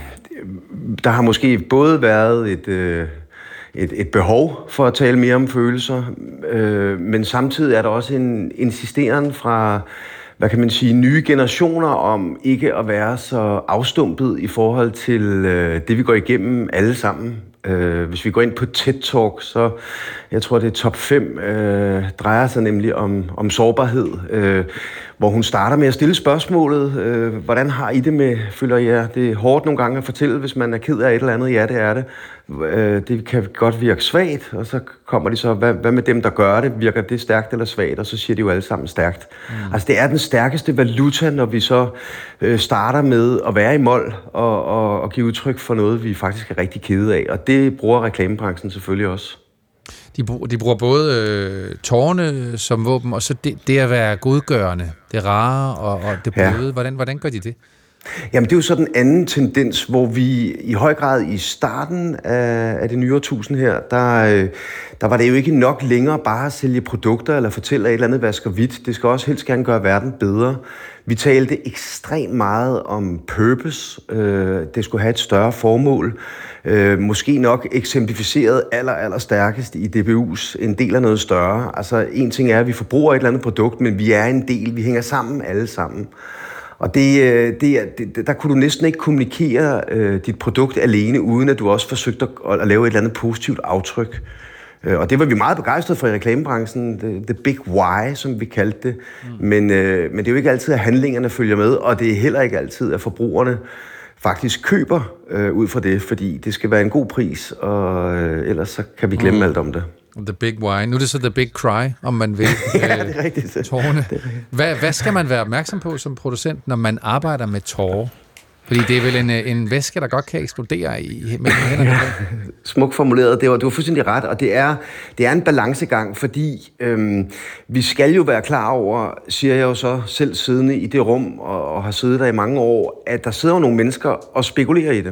der har måske både været et... Øh, Et, et behov for at tale mere om følelser, øh, men samtidig er der også en insisteren fra, hvad kan man sige, nye generationer om ikke at være så afstumpet i forhold til øh, det, vi går igennem alle sammen. Øh, hvis vi går ind på TED-talk, så jeg tror, det er top fem, øh, drejer sig nemlig om, om sårbarhed, øh, hvor hun starter med at stille spørgsmålet, øh, hvordan har I det med, føler jeg, det er hårdt nogle gange at fortælle, hvis man er ked af et eller andet, ja, det er det. Øh, det kan godt virke svagt, og så kommer de så, hvad, hvad med dem, der gør det, virker det stærkt eller svagt, og så siger de jo alle sammen stærkt. Mm. Altså, det er den stærkeste valuta, når vi så øh, starter med at være i mål og, og, og give udtryk for noget, vi faktisk er rigtig kede af, og det bruger reklamebranchen selvfølgelig også. De, de bruger både øh, tårne som våben, og så det, det at være godgørende, det rare og, og det bløde. Ja. Hvordan, hvordan gør de det? Jamen, det er jo så den anden tendens, hvor vi i høj grad i starten af, af det nye årtusind her, der, der var det jo ikke nok længere bare at sælge produkter eller fortælle, at et eller andet vasker hvidt. Det skal også helst gerne gøre verden bedre. Vi talte ekstremt meget om purpose. Øh, det skulle have et større formål. Øh, måske nok eksemplificeret aller, aller stærkest i D B U's en del af noget større. Altså, en ting er, at vi forbruger et eller andet produkt, men vi er en del. Vi hænger sammen alle sammen. Og det, det, det, der kunne du næsten ikke kommunikere øh, dit produkt alene, uden at du også forsøgte at, at lave et eller andet positivt aftryk. Øh, og det var vi meget begejstrede for i reklamebranchen, the, the big why, som vi kaldte det. Mm. Men, øh, men det er jo ikke altid, at handlingerne følger med, og det er heller ikke altid, at forbrugerne faktisk køber øh, ud fra det, fordi det skal være en god pris, og øh, ellers så kan vi glemme mm. alt om det. The big why. Nu er det så the big cry, om man vil. Ja, det er rigtigt. Tårerne. Hvad, hvad skal man være opmærksom på som producent, når man arbejder med tårer? Fordi det er vel en, en væske, der godt kan eksplodere i mellem hænderne. Ja, smukt formuleret. Det var, det var fuldstændig ret, og det er, det er en balancegang, fordi øhm, vi skal jo være klar over, siger jeg jo så selv siddende i det rum, og, og har siddet der i mange år, at der sidder jo nogle mennesker og spekulerer i det.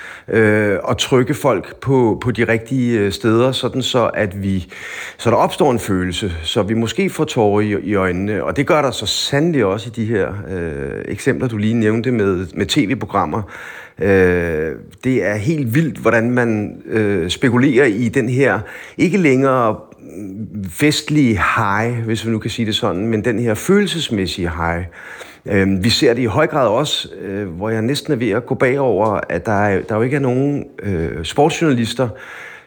Øh, og trykke folk på, på de rigtige steder, sådan så at vi, så der opstår en følelse, så vi måske får tårer i, i øjnene, og det gør der så sandelig også i de her øh, eksempler, du lige nævnte med, med tv-programmer. Øh, det er helt vildt, hvordan man øh, spekulerer i den her, ikke længere festlige high, hvis vi nu kan sige det sådan, men den her følelsesmæssige high. Vi ser det i høj grad også, hvor jeg næsten er ved at gå bagover, at der, er, der jo ikke er nogen øh, sportsjournalister,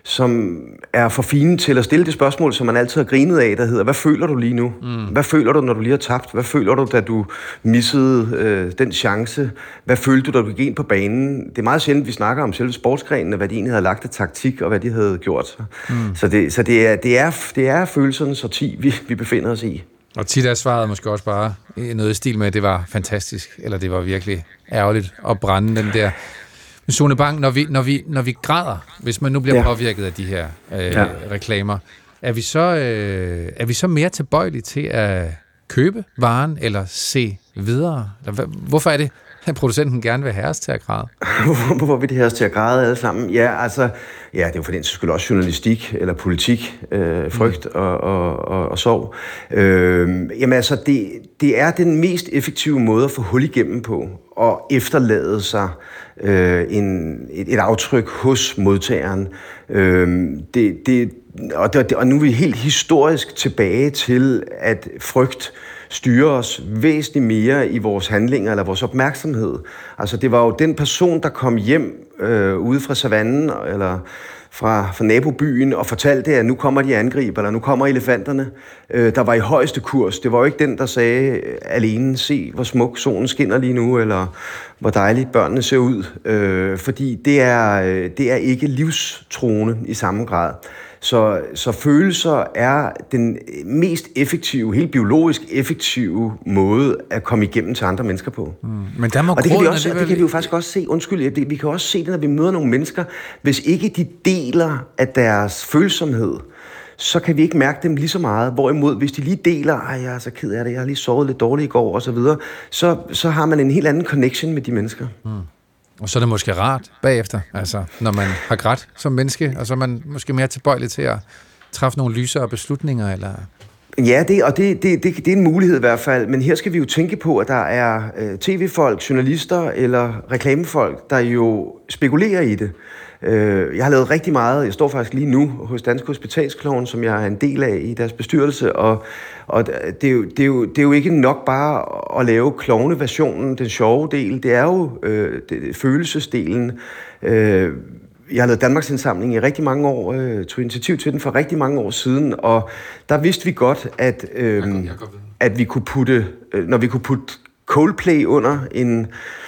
som er for fine til at stille det spørgsmål, som man altid har grinet af, der hedder, hvad føler du lige nu? Mm. Hvad føler du, når du lige har tabt? Hvad føler du, da du missede øh, den chance? Hvad følte du, da du gik ind på banen? Det er meget sjældent, vi snakker om selve sportsgrenene, hvad de egentlig havde lagt af taktik, og hvad de havde gjort. Mm. Så, det, så det, er, det, er, det er følelsernes årti, vi, vi befinder os i. Og tit er svaret måske også bare noget i stil med, at det var fantastisk, eller det var virkelig ærgerligt at brænde den der. Men Sune Bang, når vi, når vi, når vi græder, hvis man nu bliver ja. påvirket af de her øh, ja. reklamer, er vi, så, øh, er vi så mere tilbøjelige til at købe varen, eller se videre? Hvorfor er det, at producenten gerne vil have os til at græde? Hvorfor vil det have os til at græde alle sammen? Ja, altså, ja, det er jo for den skyld også journalistik eller politik, øh, frygt mm. og, og, og, og sorg. Øh, jamen altså, det, det er den mest effektive måde at få hul igennem på, og efterlade sig øh, en, et, et aftryk hos modtageren. Øh, det, det, og, det, og nu er vi helt historisk tilbage til, at frygt styrer os væsentligt mere i vores handlinger eller vores opmærksomhed. Altså det var jo den person, der kom hjem øh, ude fra savannen eller fra, fra nabobyen og fortalte, at nu kommer de angriber, eller nu kommer elefanterne, øh, der var i højeste kurs. Det var jo ikke den, der sagde alene, se hvor smuk solen skinner lige nu, eller hvor dejligt børnene ser ud. Øh, fordi det er, det er ikke livstruende i samme grad. Så, så følelser er den mest effektive, helt biologisk effektive måde at komme igennem til andre mennesker på. Mm. Men der må og det kan, vi også, det, det kan vi jo faktisk også se, undskyld, vi kan også se det, når vi møder nogle mennesker, hvis ikke de deler af deres følsomhed, så kan vi ikke mærke dem lige så meget. Hvorimod, hvis de lige deler, ej, jeg er så ked af det, jeg har lige sovet lidt dårligt i går, og så videre, så, så har man en helt anden connection med de mennesker. Mm. Og så er det måske rart bagefter, altså når man har grædt som menneske, og så er man måske mere tilbøjelig til at træffe nogle lysere beslutninger, eller... Ja, det, og det, det, det, det er en mulighed i hvert fald, men her skal vi jo tænke på, at der er øh, tv-folk, journalister eller reklamefolk, der jo spekulerer i det. Øh, jeg har lavet rigtig meget, jeg står faktisk lige nu hos Dansk Hospitalsklovn, som jeg er en del af i deres bestyrelse, og, og det, er jo, det, er jo, det er jo ikke nok bare at lave klovneversionen, den sjove del, det er jo øh, det, følelsesdelen. Øh, Jeg har lavet Danmarks Indsamling i rigtig mange år, øh, tog initiativ til den for rigtig mange år siden, og der vidste vi godt, at, øh, at vi kunne putte, øh, når vi kunne putte Coldplay under en,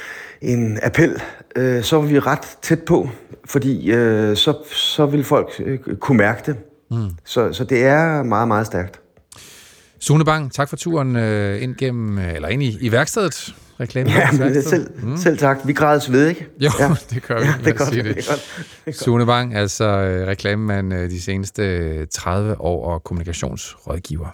en appel, øh, så var vi ret tæt på, fordi øh, så, så ville folk øh, kunne mærke det. Mm. Så, så det er meget, meget stærkt. Sune Bang, tak for turen øh, ind, gennem, eller ind i, i værkstedet. Reklame. Ja, selv, mm. selv tak. Vi grædes ved, ikke? Jo, ja. det gør vi. Ja, det, er godt, det. det. Det er godt. Det er Sune Bang, altså øh, reklamemand øh, de seneste tredive år og kommunikationsrådgiver.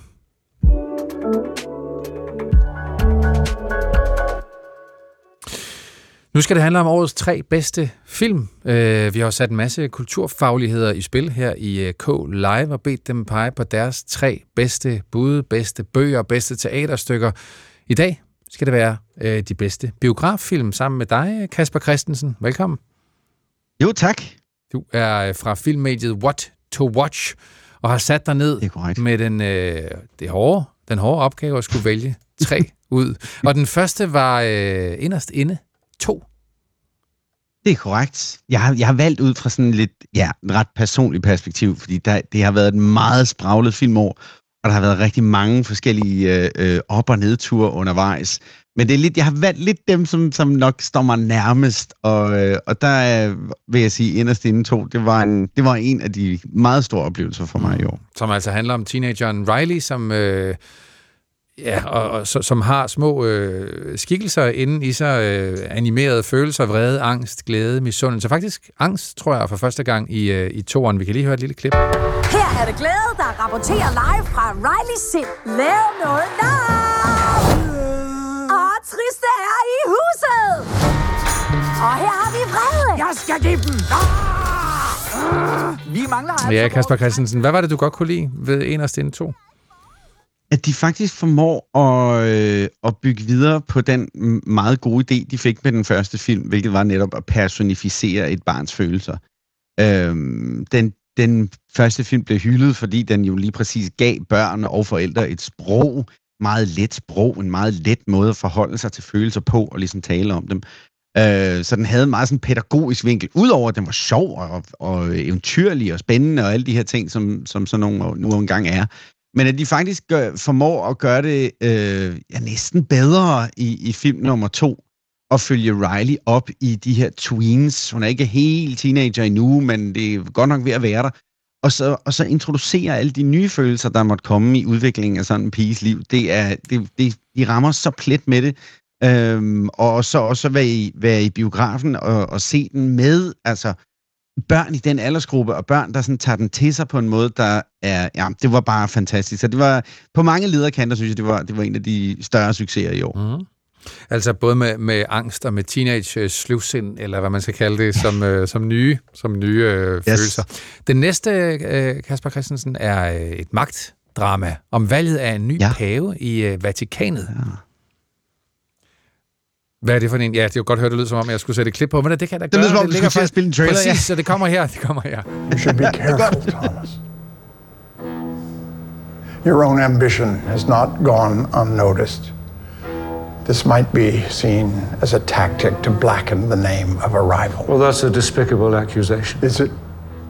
Nu skal det handle om årets tre bedste film. Vi har sat en masse kulturfagligheder i spil her i K Live og bedt dem pege på deres tre bedste bud, bedste bøger, bedste teaterstykker. I dag skal det være de bedste biograffilm sammen med dig, Kasper Christensen. Velkommen. Jo, tak. Du er fra filmmediet What to Watch og har sat dig ned med den, det hårde, den hårde opgave at skulle vælge tre ud. Og den første var inderst inde to. Det er korrekt. Jeg har, jeg har valgt ud fra sådan lidt, ja, ret personligt perspektiv, fordi der, det har været et meget spraglet filmår, og der har været rigtig mange forskellige øh, op- og nedture undervejs. Men det er lidt, jeg har valgt lidt dem, som, som nok står mig nærmest, og, øh, og der øh, vil jeg sige, inderst inde to, det var, en, det var en af de meget store oplevelser for mig i år. Som altså handler om teenageren Riley, som... Øh Ja, og, og som har små øh, skikkelser inde i sig, øh, animerede følelser, vrede, angst, glæde, misundelse. Faktisk angst, tror jeg, for første gang i, øh, i toeren. Vi kan lige høre et lille klip. Her er det glæde, der rapporterer live fra Riley's sind. Lav noget live! Og Triste er i huset! Og her har vi vrede! Jeg skal give dem! Ah! Vi mangler altså... Ja, Kasper Christensen, hvad var det, du godt kunne lide ved inderst inde to? At de faktisk formår at, øh, at bygge videre på den meget gode idé, de fik med den første film, hvilket var netop at personificere et barns følelser. Øhm, den, den første film blev hyldet, fordi den jo lige præcis gav børn og forældre et sprog, meget let sprog, en meget let måde at forholde sig til følelser på og ligesom tale om dem. Øh, så den havde en meget sådan pædagogisk vinkel, udover at den var sjov og, og eventyrlig og spændende og alle de her ting, som, som sådan nogle nu engang er. Men at de faktisk gør, formår at gøre det øh, ja, næsten bedre i, i film nummer to, og følge Riley op i de her tweens. Hun er ikke helt teenager endnu, men det er godt nok ved at være der. Og så, og så introducere alle de nye følelser, der måtte komme i udviklingen af sådan en piges liv. Det er, det, det, de rammer så plet med det. Øhm, og så også være i, være i biografen og, og se den med altså børn i den aldersgruppe, og børn, der sådan tager den til sig på en måde, der er, ja, det var bare fantastisk. Så det var, på mange lederkanter, synes jeg, det var, det var en af de større succeser i år. Mm. Altså både med, med angst og med teenage slivsind, eller hvad man skal kalde det, som, øh, som nye, som nye øh, yes. følelser. Den næste, øh, Kasper Christensen, er øh, et magtdrama om valget af en ny ja. pave i øh, Vatikanet. Ja. Hvad er det for en? Ja, det er jo godt hørt, det lyder som om, jeg skulle sætte et klip på, men det kan jeg da gøre. Det lyder som om, du skulle til at spille en trailer. Præcis, ja. så det kommer her, det kommer her. You should be careful, Thomas. Your own ambition has not gone unnoticed. This might be seen as a tactic to blacken the name of a rival. Well, that's a despicable accusation. Is it?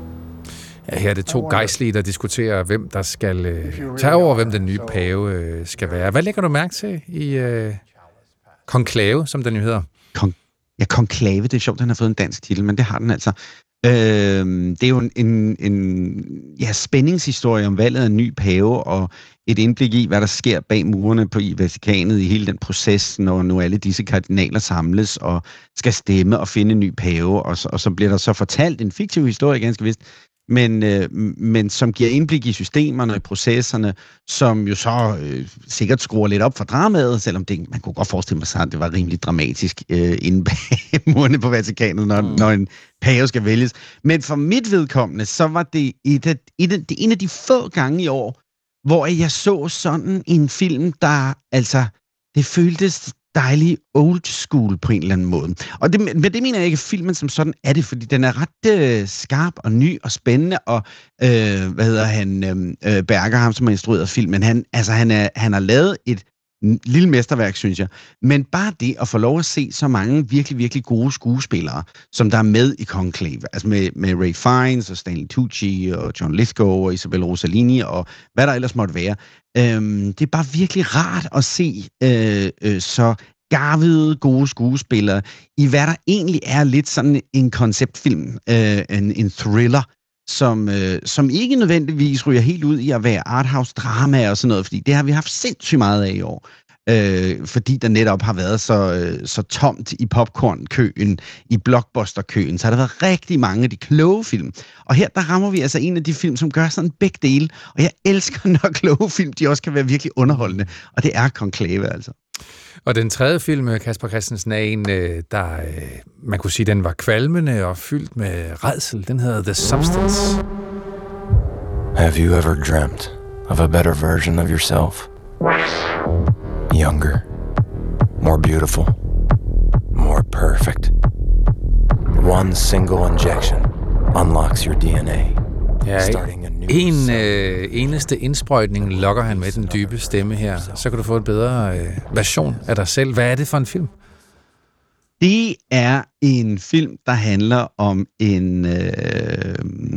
Ja, her er det to gejstlige, der diskuterer, hvem der skal øh, tage over, hvem den nye pave øh, skal være. Hvad lægger du mærke til i øh, Konklave, som den jo hedder? Kon- ja, Konklave, det er sjovt, den har fået en dansk titel, men det har den altså. Øh, det er jo en, en, en ja, spændingshistorie om valget af en ny pave, og et indblik i, hvad der sker bag murene på i Vatikanet i hele den proces, når nu alle disse kardinaler samles og skal stemme og finde en ny pave, og så, og så bliver der så fortalt en fiktiv historie, ganske vist, men, øh, men som giver indblik i systemerne og processerne, som jo så øh, sikkert skruer lidt op for dramaet, selvom det, man kunne godt forestille sig, at det var rimelig dramatisk øh, inde bag murene på Vatikanet, når, mm. når en pave skal vælges. Men for mit vedkommende, så var det et af, et af, det en af de få gange i år, hvor jeg så sådan en film, der altså, det føltes dejlig old school på en eller anden måde. Og det, men det mener jeg ikke, filmen som sådan er det, fordi den er ret øh, skarp og ny og spændende, og øh, hvad hedder han, øh, Berger, ham som har instrueret filmen, han, altså, han, er, han har lavet et lille mesterværk, synes jeg. Men bare det at få lov at se så mange virkelig, virkelig gode skuespillere, som der er med i Conclave, altså med, med Ray Fiennes og Stanley Tucci og John Lithgow og Isabella Rossellini og hvad der ellers måtte være. Øhm, det er bare virkelig rart at se øh, øh, så garvede, gode skuespillere i hvad der egentlig er lidt sådan en konceptfilm, øh, en, en thriller, som, øh, som ikke nødvendigvis ryger helt ud i at være arthouse-drama og sådan noget, fordi det har vi haft sindssygt meget af i år. Øh, fordi der netop har været så, øh, så tomt i popcorn-køen, i blockbuster-køen, så har der været rigtig mange af de kloge film. Og her, der rammer vi altså en af de film, som gør sådan begge dele, og jeg elsker, når kloge film, de også kan være virkelig underholdende, og det er Konklave altså. Og den tredje film, Kasper Christensen, er en, der, man kunne sige, den var kvalmende og fyldt med rædsel. Den hedder The Substance. Have you ever dreamt of a better version of yourself? Younger, more beautiful, more perfect. One single injection unlocks your D N A. Ja, en øh, eneste indsprøjtning lokker han med den dybe stemme her. Så kan du få en bedre øh, version af dig selv. Hvad er det for en film? Det er en film, der handler om en øh,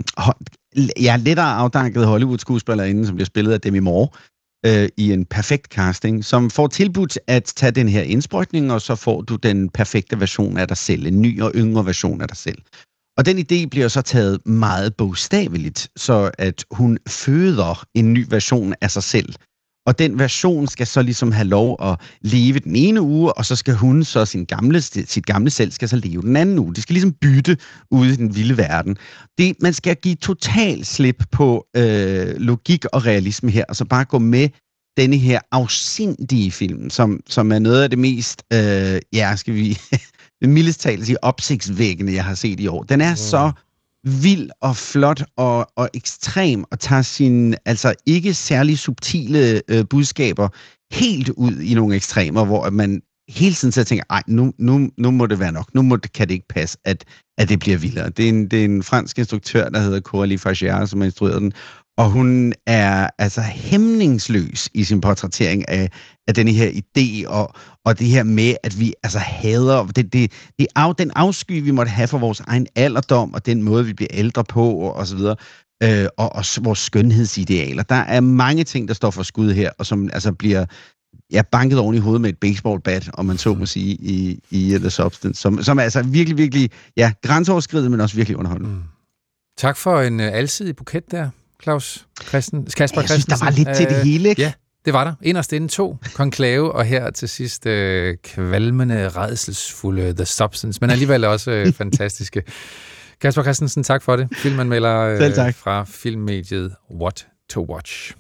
ja, lettere afdanket Hollywood-skuespillerinde, som bliver spillet af Demi Moore, øh, i en perfekt casting, som får tilbudt at tage den her indsprøjtning, og så får du den perfekte version af dig selv, en ny og yngre version af dig selv. Og den idé bliver så taget meget bogstaveligt, så at hun føder en ny version af sig selv. Og den version skal så ligesom have lov at leve den ene uge, og så skal hun så sin gamle, sit gamle selv skal så leve den anden uge. De skal ligesom bytte ude i den vilde verden. Det, man skal give total slip på øh, logik og realisme her, og så bare gå med denne her afsindige film, som, som er noget af det mest, øh, ja, skal vi... mildest talt sige opsigtsvækkende, jeg har set i år. Den er mm. så vild og flot og, og ekstrem og tager sine altså ikke særlig subtile øh, budskaber helt ud i nogle ekstremer, hvor man hele tiden så tænker, ej, nu, nu, nu må det være nok. Nu må det, kan det ikke passe, at, at det bliver vildere. Det er, en, det er en fransk instruktør, der hedder Coralie Fagier, som har instrueret den. Og hun er altså hæmningsløs i sin portrættering af, af denne her idé, og, og det her med, at vi altså hader det, det, det af, den afsky, vi måtte have for vores egen alderdom, og den måde, vi bliver ældre på, og, og så videre, øh, og, og vores skønhedsidealer. Der er mange ting, der står for skud her, og som altså bliver ja, banket oven i hovedet med et baseballbat, om man så må sige, i, i The Substance, som, som er altså virkelig, virkelig, ja, grænseoverskridende, men også virkelig underholdende. Mm. Tak for en uh, alsidig buket der, Claus Christen, Kasper jeg synes, der var lidt til det hele, ikke? Ja, det var der. Inderst inden to, Konklave, og her til sidst øh, kvalmende, rædselsfulde The Substance, men alligevel også øh, fantastiske. Kasper Christensen, tak for det. Filmanmelder øh, fra filmmediet What to Watch.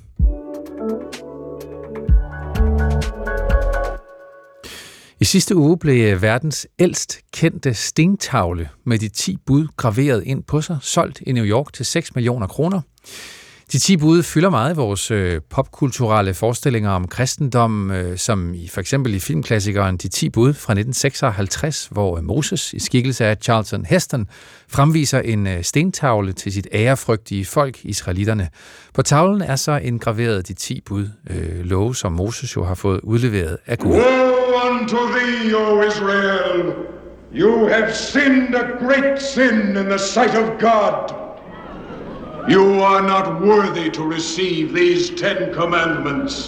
I sidste uge blev verdens ældst kendte stentavle med de ti bud graveret ind på sig, solgt i New York til seks millioner kroner. De ti bud fylder meget i vores øh, popkulturelle forestillinger om kristendom, øh, som i for eksempel i filmklassikeren De ti bud fra nitten seksoghalvtreds, hvor øh, Moses i skikkelse af Charlton Heston fremviser en øh, stentavle til sit ærefrygtige folk, israelitterne. På tavlen er så indgraveret de ti bud, øh, love, som Moses jo har fået udleveret af Gud. Woe unto thee, O Israel! You have sinned a great sin in the sight of God. You are not worthy to receive these Ten Commandments.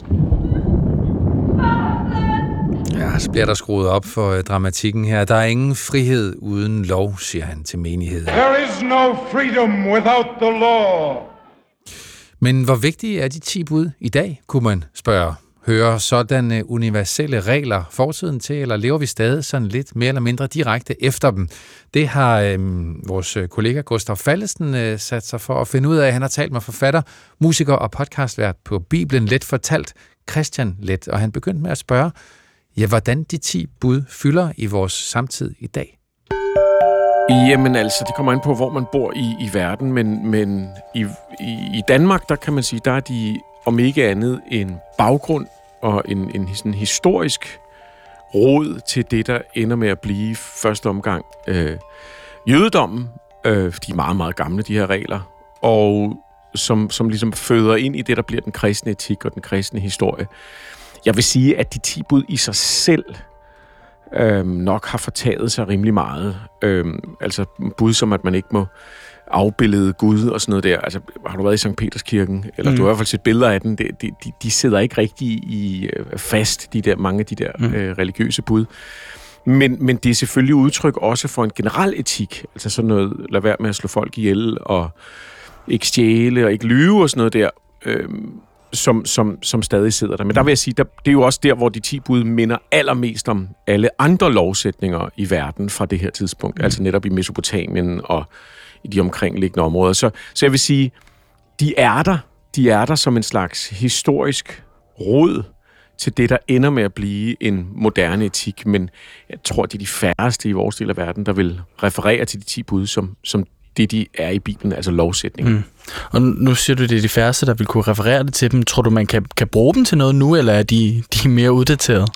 Ja, så bliver der skruet op for uh, dramatikken her. Der er ingen frihed uden lov, siger han til menigheden. There is no freedom without the law. Men hvor vigtige er de ti bud i dag, kunne man spørge. Hører sådanne universelle regler fortiden til, eller lever vi stadig sådan lidt mere eller mindre direkte efter dem? Det har øh, vores kollega Gustav Fallesen øh, sat sig for at finde ud af. Han har talt med forfatter, musiker og podcastvært på Bibelen Let Fortalt, Christian Let, og han begyndte med at spørge, ja, hvordan de ti bud fylder i vores samtid i dag. Jamen altså, det kommer an på, hvor man bor i, i verden, men, men i, i, i Danmark, der kan man sige, der er de om ikke andet en baggrund og en, en sådan historisk rod til det, der ender med at blive første omgang øh, jødedommen. Øh, de er meget, meget gamle, de her regler, og som, som ligesom føder ind i det, der bliver den kristne etik og den kristne historie. Jeg vil sige, at de ti bud i sig selv øh, nok har fortaget sig rimelig meget. Øh, altså bud som, at man ikke må afbillede Gud og sådan noget der. Altså, har du været i Sankt Peterskirken? Eller mm. du har i hvert fald set billeder af den. De, de, de sidder ikke rigtig i fast, de der, mange af de der mm. øh, religiøse bud. Men, men det er selvfølgelig udtryk også for en generel etik. Altså sådan noget, lad være med at slå folk ihjel, og ikke stjæle, og ikke lyve og sådan noget der, øh, som, som, som stadig sidder der. Men der vil jeg sige, der, det er jo også der, hvor de ti bud minder allermest om alle andre lovsætninger i verden fra det her tidspunkt. Mm. Altså netop i Mesopotamien og i de omkringliggende områder. Så, så jeg vil sige, de er der. De er der som en slags historisk rod til det, der ender med at blive en moderne etik. Men jeg tror, det er de færreste i vores del af verden, der vil referere til de ti bud, som, som det, de er i Bibelen, altså lovsætningen. Mm. Og nu siger du, det er de færreste, der vil kunne referere det til dem. Tror du, man kan, kan bruge dem til noget nu, eller er de, de mere uddaterede?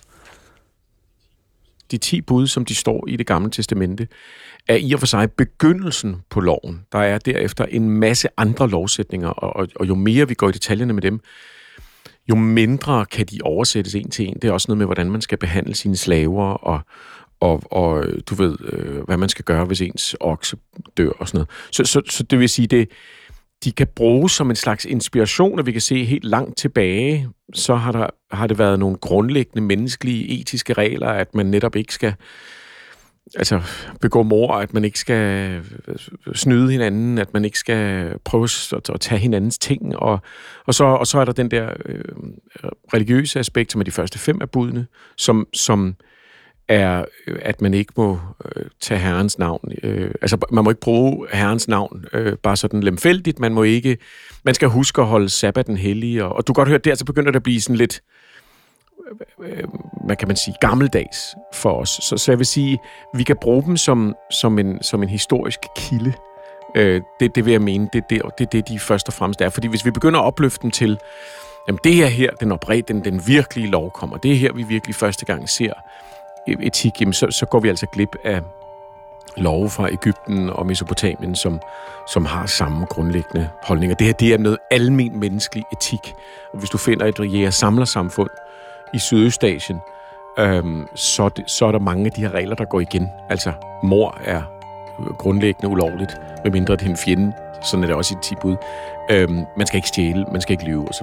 De ti bud, som de står i Det Gamle Testamente, er i og for sig begyndelsen på loven. Der er derefter en masse andre lovsætninger, og, og, og jo mere vi går i detaljerne med dem, jo mindre kan de oversættes en til en. Det er også noget med, hvordan man skal behandle sine slaver, og, og, og du ved, øh, hvad man skal gøre, hvis ens okse dør og sådan noget. Så, så, så det vil sige, det de kan bruges som en slags inspiration, og vi kan se helt langt tilbage, så har, der, har det været nogle grundlæggende menneskelige, etiske regler, at man netop ikke skal altså begå mord, at man ikke skal snyde hinanden, at man ikke skal prøve at, at tage hinandens ting, og, og, så, og så er der den der øh, religiøse aspekt, som er de første fem af budene, som, som er, at man ikke må øh, tage Herrens navn. Øh, altså, man må ikke bruge Herrens navn øh, bare sådan lemfældigt. Man må ikke... Man skal huske at holde sabbaten hellig. Og, og du kan godt høre, der så begynder det at blive sådan lidt... Øh, hvad kan man sige? Gammeldags for os. Så, så jeg vil sige, vi kan bruge dem som, som, en, som en historisk kilde. Øh, det, det vil jeg mene, det er det, det, det, de først og fremmest er. Fordi hvis vi begynder at opløfte dem til, jamen det er her, den opred, den, den virkelige lov kommer. Det er her, vi virkelig første gang ser etik, jamen så, så går vi altså glip af, love fra Egypten og Mesopotamien, som, som har samme grundlæggende holdninger. Det her, det er noget almen menneskelig etik. Og hvis du finder et jæger-samler-samfund i Sydøstasien, øhm, så, det, så er der mange af de her regler, der går igen. Altså, mord er grundlæggende ulovligt, medmindre det er en fjende. Sådan er det også i Tibet. Øhm, man skal ikke stjæle, man skal ikke lyve, osv.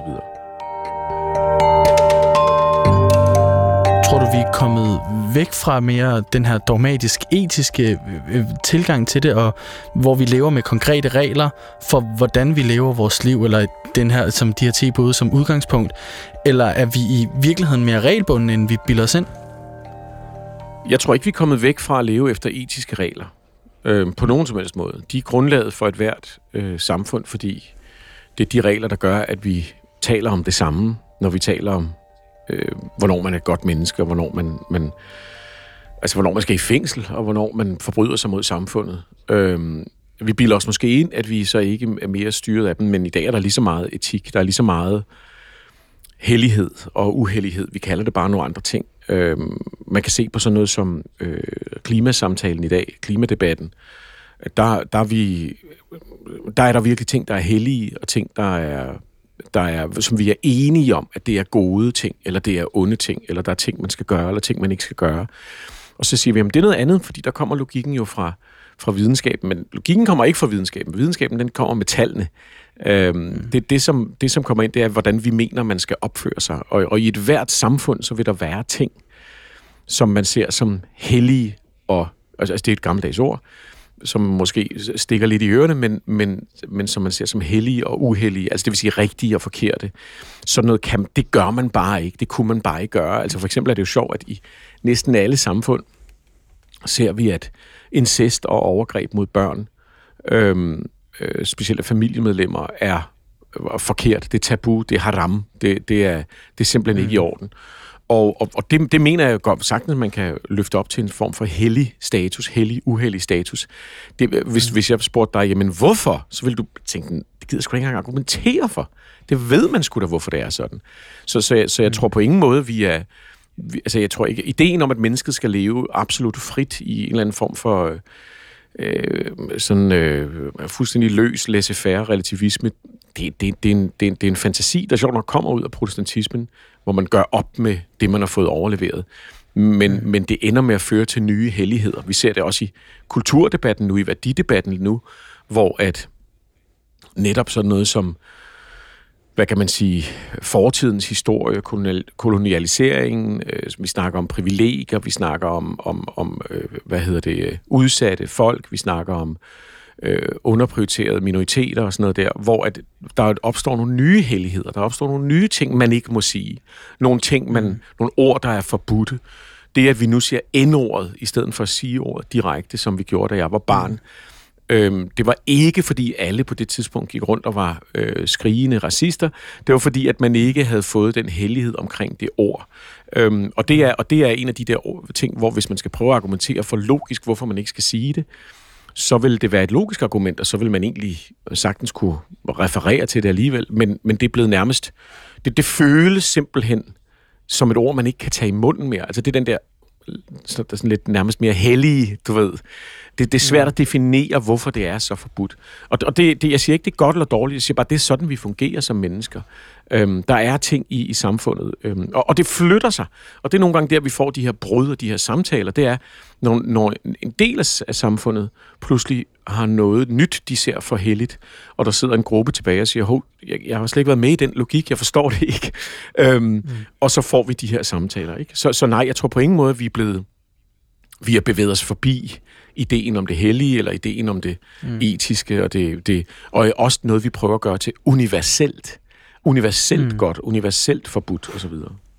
Tror du, vi er kommet væk fra mere den her dogmatisk-etiske tilgang til det, og hvor vi lever med konkrete regler for, hvordan vi lever vores liv, eller den her, som de her ti bud som udgangspunkt, eller er vi i virkeligheden mere regelbundne, end vi bilder os ind? Jeg tror ikke, vi er kommet væk fra at leve efter etiske regler. Øh, på nogen som helst måde. De er grundlaget for et hvert øh, samfund, fordi det er de regler, der gør, at vi taler om det samme, når vi taler om, øh, hvornår man er et godt menneske, og hvornår man, man, altså, hvornår man skal i fængsel, og hvornår man forbryder sig mod samfundet. Øh, vi bilder os måske ind, at vi så ikke er mere styret af dem, men i dag er der lige så meget etik, der er lige så meget hellighed og uhellighed. Vi kalder det bare nogle andre ting. Øh, man kan se på sådan noget som øh, klimasamtalen i dag, klimadebatten. Der, der, er vi, der er der virkelig ting, der er hellige, og ting, der er, der er, som vi er enige om, at det er gode ting, eller det er onde ting, eller der er ting, man skal gøre, eller ting, man ikke skal gøre. Og så siger vi, at det er noget andet, fordi der kommer logikken jo fra, fra videnskaben, men logikken kommer ikke fra videnskaben. Videnskaben, den kommer med tallene. Øhm, det, det, som, det, som kommer ind, det er, hvordan vi mener, man skal opføre sig. Og, og i et hvert samfund, så vil der være ting, som man ser som hellige, og altså det er et gammeldags ord, som måske stikker lidt i ørerne, men, men, men som man ser som hellige og uhellige, altså det vil sige rigtige og forkerte. Sådan noget kan, det gør man bare ikke, det kunne man bare ikke gøre. Altså for eksempel er det jo sjovt, at i næsten alle samfund ser vi, at incest og overgreb mod børn, øhm, øh, specielt af familiemedlemmer, er forkert. Det er tabu, det er haram, det, det, er, det er simpelthen ikke i orden. Og, og, og det, det mener jeg godt sagtens, at man kan løfte op til en form for hellig status, hellig, uhellig status. Det, hvis, hvis jeg spurgte dig, jamen hvorfor? Så vil du tænke, det gider jeg sgu ikke engang argumentere for. Det ved man sgu da, hvorfor det er sådan. Så, så, jeg, så jeg tror på ingen måde, vi er... Vi, altså jeg tror ikke, ideen om, at mennesket skal leve absolut frit i en eller anden form for øh, sådan øh, fuldstændig løs, laissez-faire relativisme, det, det, det, er en, det, er en, det er en fantasi, der sjovt nok kommer ud af protestantismen, hvor man gør op med det, man har fået overleveret. Men, mm. men det ender med at føre til nye helligheder. Vi ser det også i kulturdebatten nu, i værdidebatten nu, hvor at netop sådan noget som, hvad kan man sige, fortidens historie, kolonialiseringen, øh, vi snakker om privilegier, vi snakker om, om, om øh, hvad hedder det, udsatte folk, vi snakker om øh, underprioriterede minoriteter og sådan noget der, hvor at der opstår nogle nye helligheder, der opstår nogle nye ting, man ikke må sige. Nogle ting, man, mm. nogle ord, der er forbudte. Det, at vi nu siger N-ordet, i stedet for at sige ordet direkte, som vi gjorde, da jeg var barn, mm. Øhm, det var ikke, fordi alle på det tidspunkt gik rundt og var øh, skrigende racister. Det var fordi, at man ikke havde fået den hellighed omkring det ord. Øhm, og, det er, og det er en af de der ting, hvor hvis man skal prøve at argumentere for logisk, hvorfor man ikke skal sige det, så vil det være et logisk argument, og så vil man egentlig sagtens kunne referere til det alligevel. Men, men det er blevet nærmest... Det, det føles simpelthen som et ord, man ikke kan tage i munden mere. Altså det er den der så der er sådan lidt nærmest mere hellige, du ved. Det, det er svært at definere, hvorfor det er så forbudt. Og, og det, det, jeg siger ikke, det er godt eller dårligt, jeg siger bare, det er sådan, vi fungerer som mennesker. Øhm, der er ting i, i samfundet, øhm, og, og det flytter sig. Og det er nogle gange der, vi får de her brud og de her samtaler. Det er, når, når en del af samfundet pludselig har noget nyt, de ser for helligt, og der sidder en gruppe tilbage og siger, hov, jeg, jeg har slet ikke været med i den logik, jeg forstår det ikke. Øhm, mm. Og så får vi de her samtaler. Ikke? Så, så nej, jeg tror på ingen måde, vi er blevet, vi har bevæget os forbi ideen om det hellige, eller ideen om det mm. etiske, og, det, det, og også noget, vi prøver at gøre til universelt. Universelt mm. godt, universelt forbudt, osv.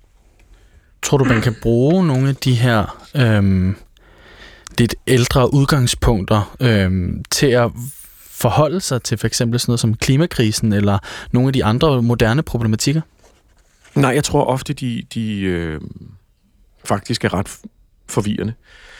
Tror du, man kan bruge nogle af de her øhm, lidt ældre udgangspunkter øhm, til at forholde sig til for eksempel sådan noget som klimakrisen, eller nogle af de andre moderne problematikker? Nej, jeg tror ofte, de, de øh, faktisk er ret forvirrende.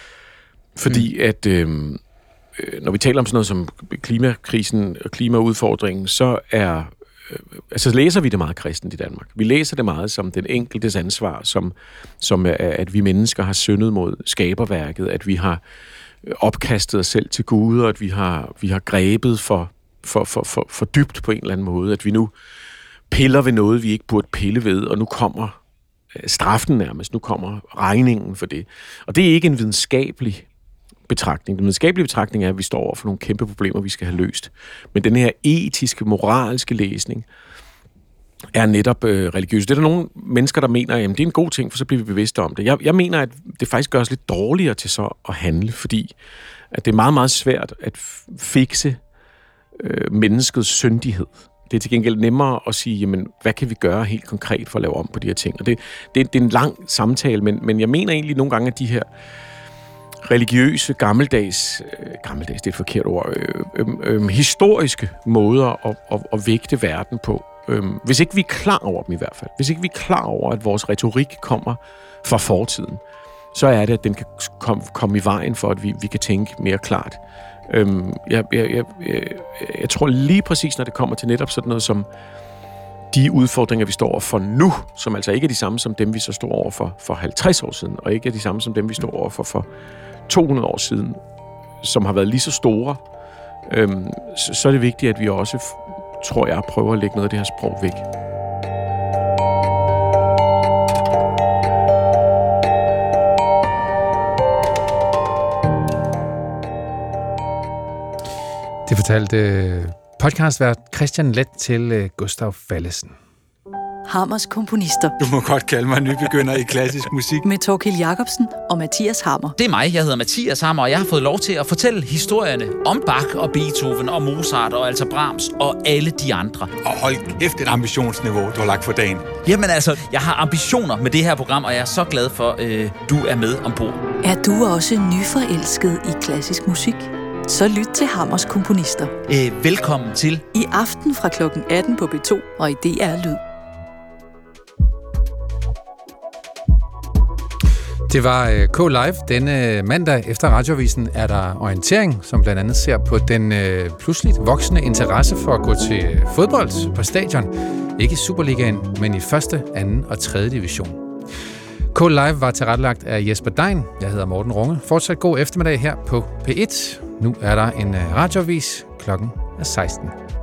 Fordi mm. at øh, når vi taler om sådan noget som klimakrisen og klimaudfordringen, så er altså læser vi det meget kristent i Danmark. Vi læser det meget som den enkeltes ansvar, som, som at vi mennesker har syndet mod skaberværket, at vi har opkastet os selv til Gud, og at vi har, vi har grebet for, for, for, for, for dybt på en eller anden måde, at vi nu piller ved noget, vi ikke burde pille ved, og nu kommer straffen nærmest, nu kommer regningen for det. Og det er ikke en videnskabelig betragtning. Den videnskabelige betragtning er, at vi står over for nogle kæmpe problemer, vi skal have løst. Men den her etiske, moralske læsning er netop øh, religiøs. Det er der nogle mennesker, der mener, at det er en god ting, for så bliver vi bevidste om det. Jeg, jeg mener, at det faktisk gør os lidt dårligere til så at handle, fordi at det er meget, meget svært at fikse øh, menneskets syndighed. Det er til gengæld nemmere at sige, jamen, hvad kan vi gøre helt konkret for at lave om på de her ting? Og det, det, det er en lang samtale, men, men jeg mener egentlig nogle gange, at de her religiøse, gammeldags, øh, gammeldags, det er et forkert ord, øh, øh, øh, historiske måder at, at, at vægte verden på. Øh, hvis ikke vi er klar over dem i hvert fald, hvis ikke vi er klar over, at vores retorik kommer fra fortiden, så er det, at den kan komme, komme i vejen for, at vi, vi kan tænke mere klart. Øh, jeg, jeg, jeg, jeg, jeg tror lige præcis, når det kommer til netop sådan noget som de udfordringer, vi står over for nu, som altså ikke er de samme som dem, vi så stod over for for halvtreds år siden, og ikke er de samme som dem, vi stod over for for to hundrede år siden, som har været lige så store, øhm, så, så er det vigtigt, at vi også, tror jeg, prøver at lægge noget af det her sprog væk. Det fortalte podcastvært Christian Leth til Gustav Fallesen. Hammers komponister. Du må godt kalde mig nybegynder i klassisk musik. Med Thorkild Jacobsen og Mathias Hammer. Det er mig, jeg hedder Mathias Hammer, og jeg har fået lov til at fortælle historierne om Bach og Beethoven og Mozart og altså Brahms og alle de andre. Og hold kæft et ambitionsniveau, du har lagt for dagen. Jamen altså, jeg har ambitioner med det her program, og jeg er så glad for, at øh, du er med ombord. Er du også nyforelsket i klassisk musik? Så lyt til Hammers komponister. Øh, velkommen til. I aften fra klokken atten på B to og i D R Lyd. Det var K-Live. Denne mandag efter Radioavisen er der orientering, som blandt andet ser på den øh, pludseligt voksende interesse for at gå til fodbold på stadion. Ikke i Superligaen, men i første, anden og tredje division. K-Live var tilrettelagt af Jesper Dein. Jeg hedder Morten Runge. Fortsat god eftermiddag her på P et. Nu er der en radioavis. Klokken er seksten.